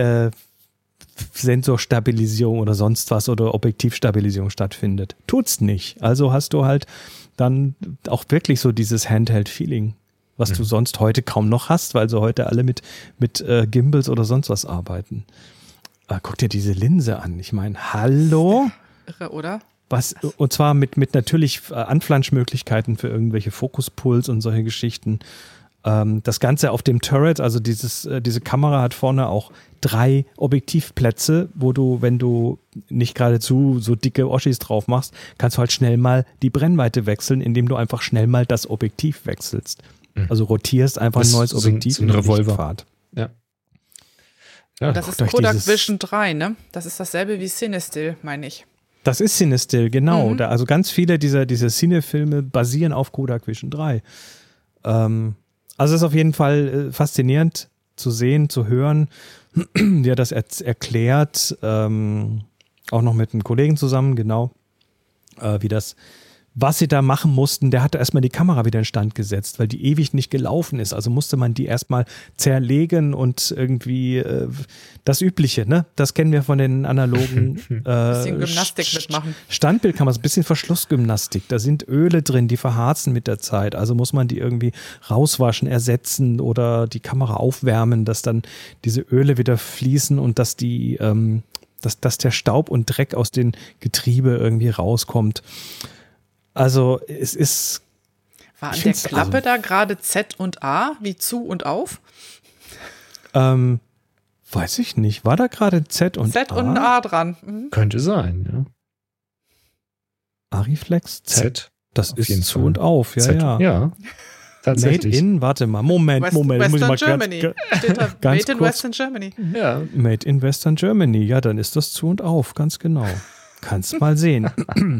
Sensorstabilisierung oder sonst was oder Objektivstabilisierung stattfindet. Tut's nicht. Also hast du halt dann auch wirklich so dieses Handheld-Feeling, was du sonst heute kaum noch hast, weil sie heute alle mit Gimbals oder sonst was arbeiten. Guck dir diese Linse an. Ich meine, hallo? Irre, oder? Und zwar mit natürlich Anflanschmöglichkeiten für irgendwelche Fokuspuls und solche Geschichten. Das Ganze auf dem Turret, also diese Kamera hat vorne auch 3 Objektivplätze, wo du, wenn du nicht geradezu so dicke Oschis drauf machst, kannst du halt schnell mal die Brennweite wechseln, indem du einfach schnell mal das Objektiv wechselst. Also rotierst einfach ein neues Objektiv so ein Revolver. Fahrt. Ja. Und das ist Kodak Vision 3, ne? Das ist dasselbe wie CineStill, meine ich. Das ist CineStill, genau. Also ganz viele dieser Cine-Filme basieren auf Kodak Vision 3. Also es ist auf jeden Fall faszinierend zu sehen, zu hören, wie er das erklärt, auch noch mit einem Kollegen zusammen, genau, was sie da machen mussten. Der hatte erstmal die Kamera wieder instand gesetzt, weil die ewig nicht gelaufen ist. Also musste man die erstmal zerlegen und irgendwie das Übliche, ne? Das kennen wir von den analogen bisschen Gymnastik mitmachen. Standbildkameras, ein bisschen Verschlussgymnastik. Da sind Öle drin, die verharzen mit der Zeit. Also muss man die irgendwie rauswaschen, ersetzen oder die Kamera aufwärmen, dass dann diese Öle wieder fließen und dass die dass der Staub und Dreck aus den Getriebe irgendwie rauskommt. Also es ist... War an der Klappe da gerade Z und A wie zu und auf? Weiß ich nicht. War da gerade Z und A? Z und ein A dran. Könnte sein, ja. Ariflex Z. Das ist jeden zu Fall. und auf, ja, Z. ja. Ja, tatsächlich. Made in, warte mal, Moment. Western Germany. Steht da Made in Western Germany. Ja. Made in Western Germany. Ja, dann ist das zu und auf, ganz genau. Kannst mal sehen.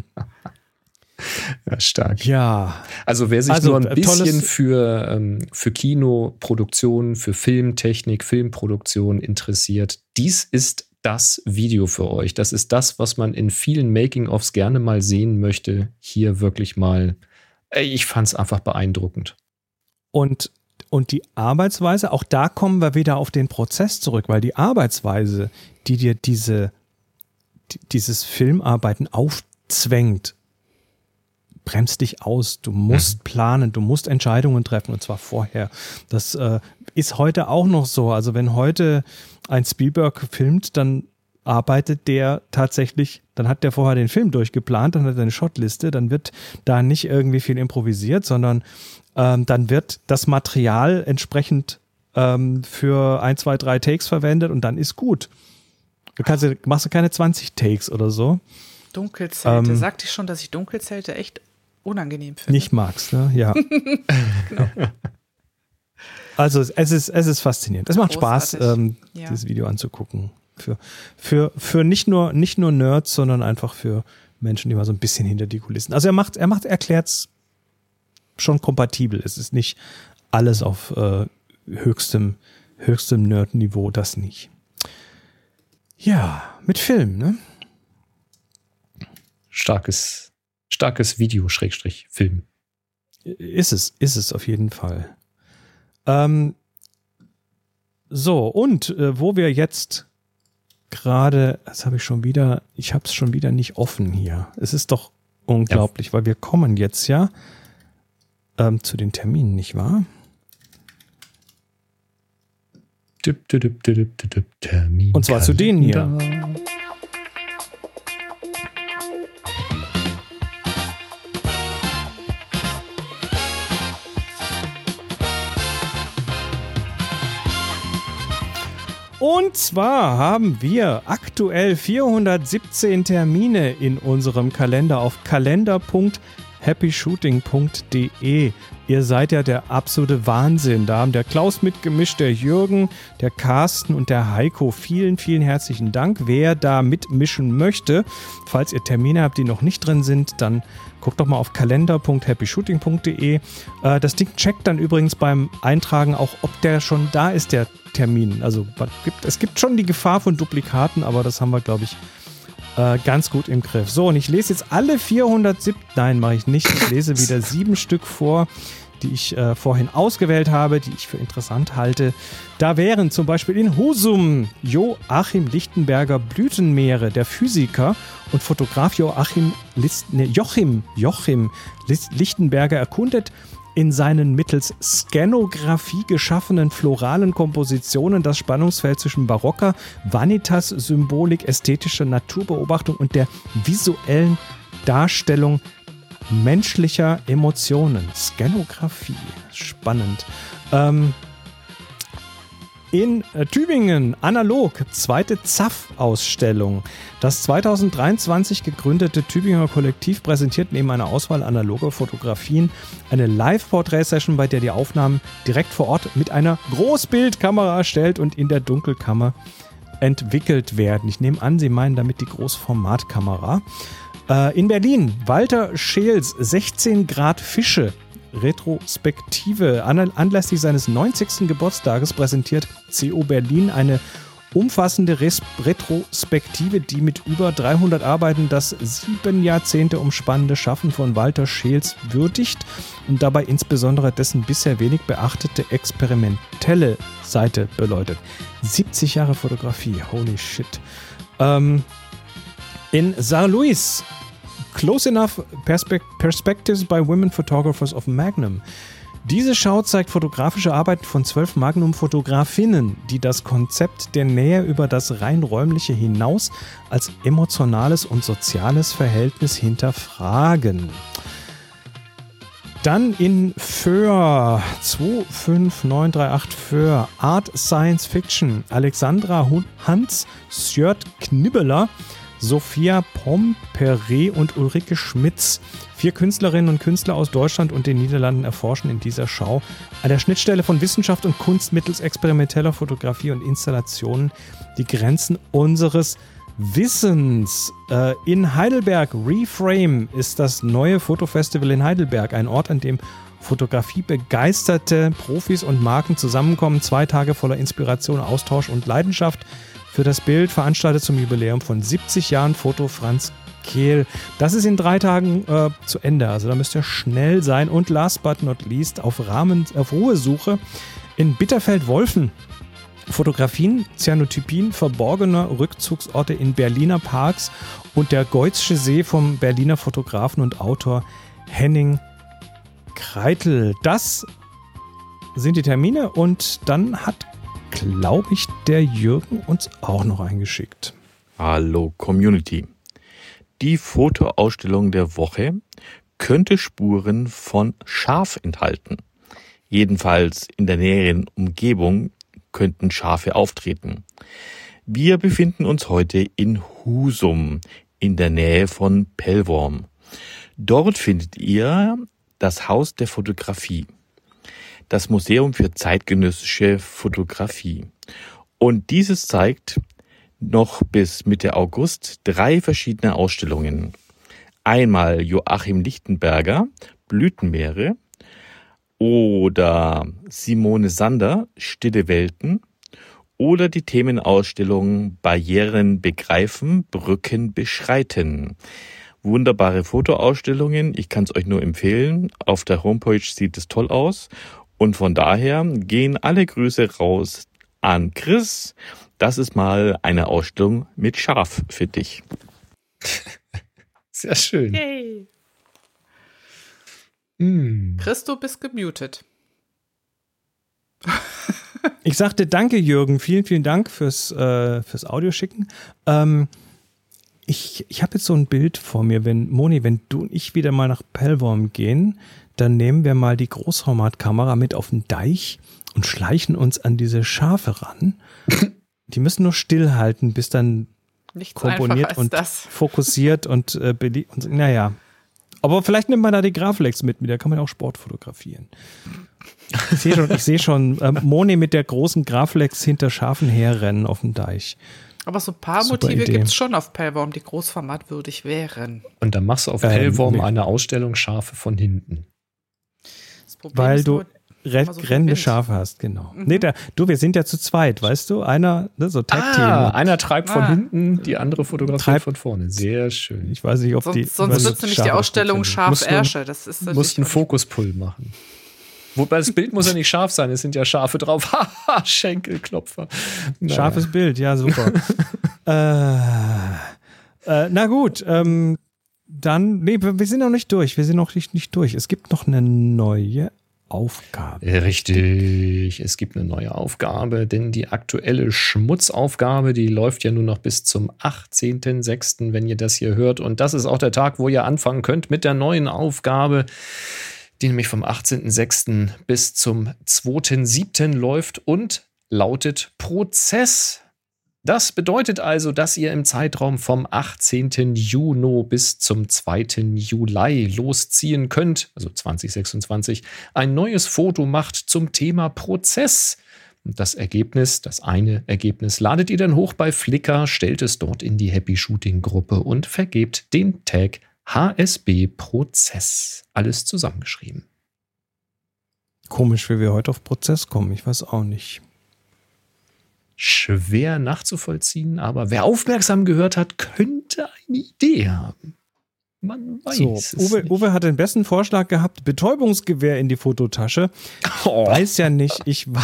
Ja, stark. Ja. Also wer sich nur ein bisschen für Kinoproduktion, für Filmtechnik, Filmproduktion interessiert, dies ist das Video für euch. Das ist das, was man in vielen Making-ofs gerne mal sehen möchte. Hier wirklich mal, ich fand es einfach beeindruckend. Und die Arbeitsweise, auch da kommen wir wieder auf den Prozess zurück, weil die Arbeitsweise, die dir dieses Filmarbeiten aufzwängt, bremst dich aus. Du musst planen, du musst Entscheidungen treffen und zwar vorher. Das ist heute auch noch so. Also wenn heute ein Spielberg filmt, dann arbeitet der tatsächlich, dann hat der vorher den Film durchgeplant, dann hat er eine Shotliste, dann wird da nicht irgendwie viel improvisiert, sondern dann wird das Material entsprechend für 1, 2, 3 Takes verwendet und dann ist gut. Machst du keine 20 Takes oder so. Dunkelzelte. Sagte ich schon, dass ich Dunkelzelte echt unangenehm finde. Nicht magst, ne? Ja. Genau. Also es ist faszinierend. Es macht Spaß, dieses Video anzugucken. Für nicht nur Nerds, sondern einfach für Menschen, die mal so ein bisschen hinter die Kulissen. Also er erklärt's schon kompatibel. Es ist nicht alles auf höchstem Nerd-Niveau, das nicht. Ja, mit Film, ne? Starkes Video, Film. Ist es auf jeden Fall. So, und wo wir jetzt gerade, ich habe es schon wieder nicht offen hier. Es ist doch unglaublich, weil wir kommen jetzt ja zu den Terminen, nicht wahr? Termin. Und zwar zu denen hier. Und zwar haben wir aktuell 417 Termine in unserem Kalender auf kalender.happyshooting.de. Ihr seid ja der absolute Wahnsinn. Da haben der Klaus mitgemischt, der Jürgen, der Carsten und der Heiko. Vielen, vielen herzlichen Dank. Wer da mitmischen möchte, falls ihr Termine habt, die noch nicht drin sind, dann guckt doch mal auf kalender.happyshooting.de. Das Ding checkt dann übrigens beim Eintragen auch, ob der schon da ist, der Termin. Also es gibt schon die Gefahr von Duplikaten, aber das haben wir, glaube ich, ganz gut im Griff. So, und ich lese jetzt alle 407, nein, mache ich nicht. Ich lese wieder 7 Stück vor, die ich vorhin ausgewählt habe, die ich für interessant halte. Da wären zum Beispiel in Husum Joachim Lichtenberger Blütenmeere, der Physiker und Fotograf Joachim Lichtenberger erkundet in seinen mittels Skanographie geschaffenen floralen Kompositionen das Spannungsfeld zwischen barocker Vanitas-Symbolik, ästhetischer Naturbeobachtung und der visuellen Darstellung menschlicher Emotionen. Skanographie, spannend. In Tübingen, analog, 2. ZAF-Ausstellung. Das 2023 gegründete Tübinger Kollektiv präsentiert neben einer Auswahl analoger Fotografien eine Live-Porträt-Session, bei der die Aufnahmen direkt vor Ort mit einer Großbildkamera erstellt und in der Dunkelkammer entwickelt werden. Ich nehme an, Sie meinen damit die Großformatkamera. In Berlin, Walter Scheels 16 Grad Fische. Retrospektive. Anlässlich seines 90. Geburtstages präsentiert CO Berlin eine umfassende Retrospektive, die mit über 300 Arbeiten das 7 Jahrzehnte umspannende Schaffen von Walter Scheels würdigt und dabei insbesondere dessen bisher wenig beachtete experimentelle Seite beleuchtet. 70 Jahre Fotografie, holy shit. In Saarlouis, Close Enough Perspectives by Women Photographers of Magnum. Diese Schau zeigt fotografische Arbeiten von 12 Magnum-Fotografinnen, die das Konzept der Nähe über das rein räumliche hinaus als emotionales und soziales Verhältnis hinterfragen. Dann in Föhr, 25938 Föhr, Art Science Fiction, Alexandra Hans, Sjört Knibbeler, Sophia Pompere und Ulrike Schmitz. 4 Künstlerinnen und Künstler aus Deutschland und den Niederlanden erforschen in dieser Schau an der Schnittstelle von Wissenschaft und Kunst mittels experimenteller Fotografie und Installationen die Grenzen unseres Wissens. In Heidelberg, Reframe ist das neue Fotofestival in Heidelberg, ein Ort, an dem fotografiebegeisterte Profis und Marken zusammenkommen. 2 Tage voller Inspiration, Austausch und Leidenschaft für das Bild, veranstaltet zum Jubiläum von 70 Jahren Foto Franz Kehl. Das ist in 3 Tagen zu Ende, also da müsst ihr schnell sein. Und last but not least, auf Ruhesuche in Bitterfeld-Wolfen. Fotografien, Cyanotypien verborgener Rückzugsorte in Berliner Parks und der Goizsche See vom Berliner Fotografen und Autor Henning Kreitel. Das sind die Termine und dann hat, glaube ich, der Jürgen uns auch noch eingeschickt. Hallo Community. Die Fotoausstellung der Woche könnte Spuren von Schaf enthalten. Jedenfalls in der näheren Umgebung könnten Schafe auftreten. Wir befinden uns heute in Husum, in der Nähe von Pellworm. Dort findet ihr das Haus der Fotografie, das Museum für zeitgenössische Fotografie. Und dieses zeigt noch bis Mitte August 3 verschiedene Ausstellungen. Einmal Joachim Lichtenberger, Blütenmeere, oder Simone Sander, Stille Welten, oder die Themenausstellung Barrieren begreifen, Brücken beschreiten. Wunderbare Fotoausstellungen, ich kann es euch nur empfehlen. Auf der Homepage sieht es toll aus. Und von daher gehen alle Grüße raus an Chris. Das ist mal eine Ausstellung mit Schaf für dich. Sehr schön. Yay. Chris, du bist gemutet. Ich sagte danke, Jürgen. Vielen, vielen Dank fürs Audioschicken. Ich habe jetzt so ein Bild vor mir. Wenn du und ich wieder mal nach Pellworm gehen, dann nehmen wir mal die Großformatkamera mit auf den Deich und schleichen uns an diese Schafe ran. die müssen nur stillhalten, bis dann Nichts komponiert und fokussiert und naja. Aber vielleicht nimmt man da die Graflex mit da kann man auch Sport fotografieren. Ich sehe schon Moni mit der großen Graflex hinter Schafen herrennen auf dem Deich. Aber so ein paar Motive gibt es schon auf Pellworm, die großformatwürdig wären. Und dann machst du auf Pellworm eine Ausstellung Schafe von hinten. Weil du rennende Schafe hast, genau. Nee, wir sind ja zu zweit, weißt du? Einer, so Tag-Team. Einer treibt von hinten, die andere fotografiert von vorne. Sehr schön. Ich weiß nicht, ob sonst wird es nämlich die Ausstellung Schaf-Ersche. Du musst einen Fokuspull machen. Wobei das Bild muss ja nicht scharf sein, es sind ja Schafe drauf. Haha, Schenkelklopfer. Naja. Scharfes Bild, ja, super. Na gut, wir sind noch nicht durch. Nicht durch. Es gibt noch eine neue Aufgabe. Richtig, es gibt eine neue Aufgabe, denn die aktuelle Schmutzaufgabe, die läuft ja nur noch bis zum 18.06., wenn ihr das hier hört. Und das ist auch der Tag, wo ihr anfangen könnt mit der neuen Aufgabe, die nämlich vom 18.06. bis zum 2.07. läuft und lautet Prozess. Das bedeutet also, dass ihr im Zeitraum vom 18. Juni bis zum 2. Juli losziehen könnt, also 2026, ein neues Foto macht zum Thema Prozess. Und das eine Ergebnis ladet ihr dann hoch bei Flickr, stellt es dort in die Happy Shooting Gruppe und vergebt den Tag HSB Prozess. Alles zusammengeschrieben. Komisch, wie wir heute auf Prozess kommen. Ich weiß auch nicht. Schwer nachzuvollziehen, aber wer aufmerksam gehört hat, könnte eine Idee haben. Man weiß es nicht. Uwe hat den besten Vorschlag gehabt, Betäubungsgewehr in die Fototasche. Ich weiß ja nicht.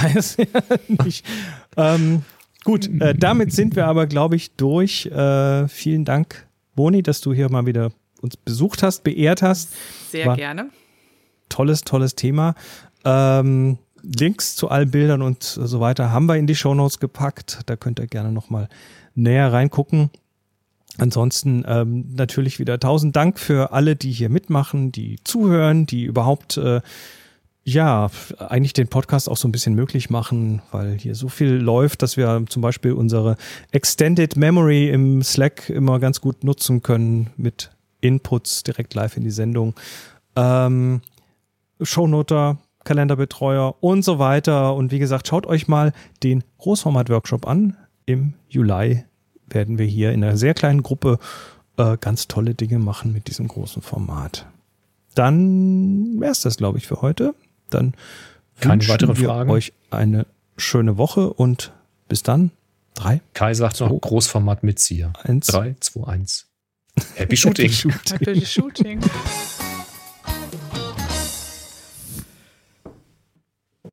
Gut, damit sind wir aber, glaube ich, durch. Vielen Dank, Boni, dass du hier mal wieder uns besucht hast, beehrt hast. Sehr gerne. Tolles Thema. Links zu allen Bildern und so weiter haben wir in die Shownotes gepackt. Da könnt ihr gerne nochmal näher reingucken. Ansonsten natürlich wieder 1000 Dank für alle, die hier mitmachen, die zuhören, die überhaupt eigentlich den Podcast auch so ein bisschen möglich machen, weil hier so viel läuft, dass wir zum Beispiel unsere Extended Memory im Slack immer ganz gut nutzen können mit Inputs direkt live in die Sendung. Shownoter, Kalenderbetreuer und so weiter. Und wie gesagt, schaut euch mal den Großformat-Workshop an. Im Juli werden wir hier in einer sehr kleinen Gruppe ganz tolle Dinge machen mit diesem großen Format. Dann wäre es das, glaube ich, für heute. Dann keine weiteren wir Fragen. Euch eine schöne Woche und bis dann. 3. Kai sagt noch Großformat Mitzieher. 1. 3, 2, 1. Happy Shooting. Happy Shooting.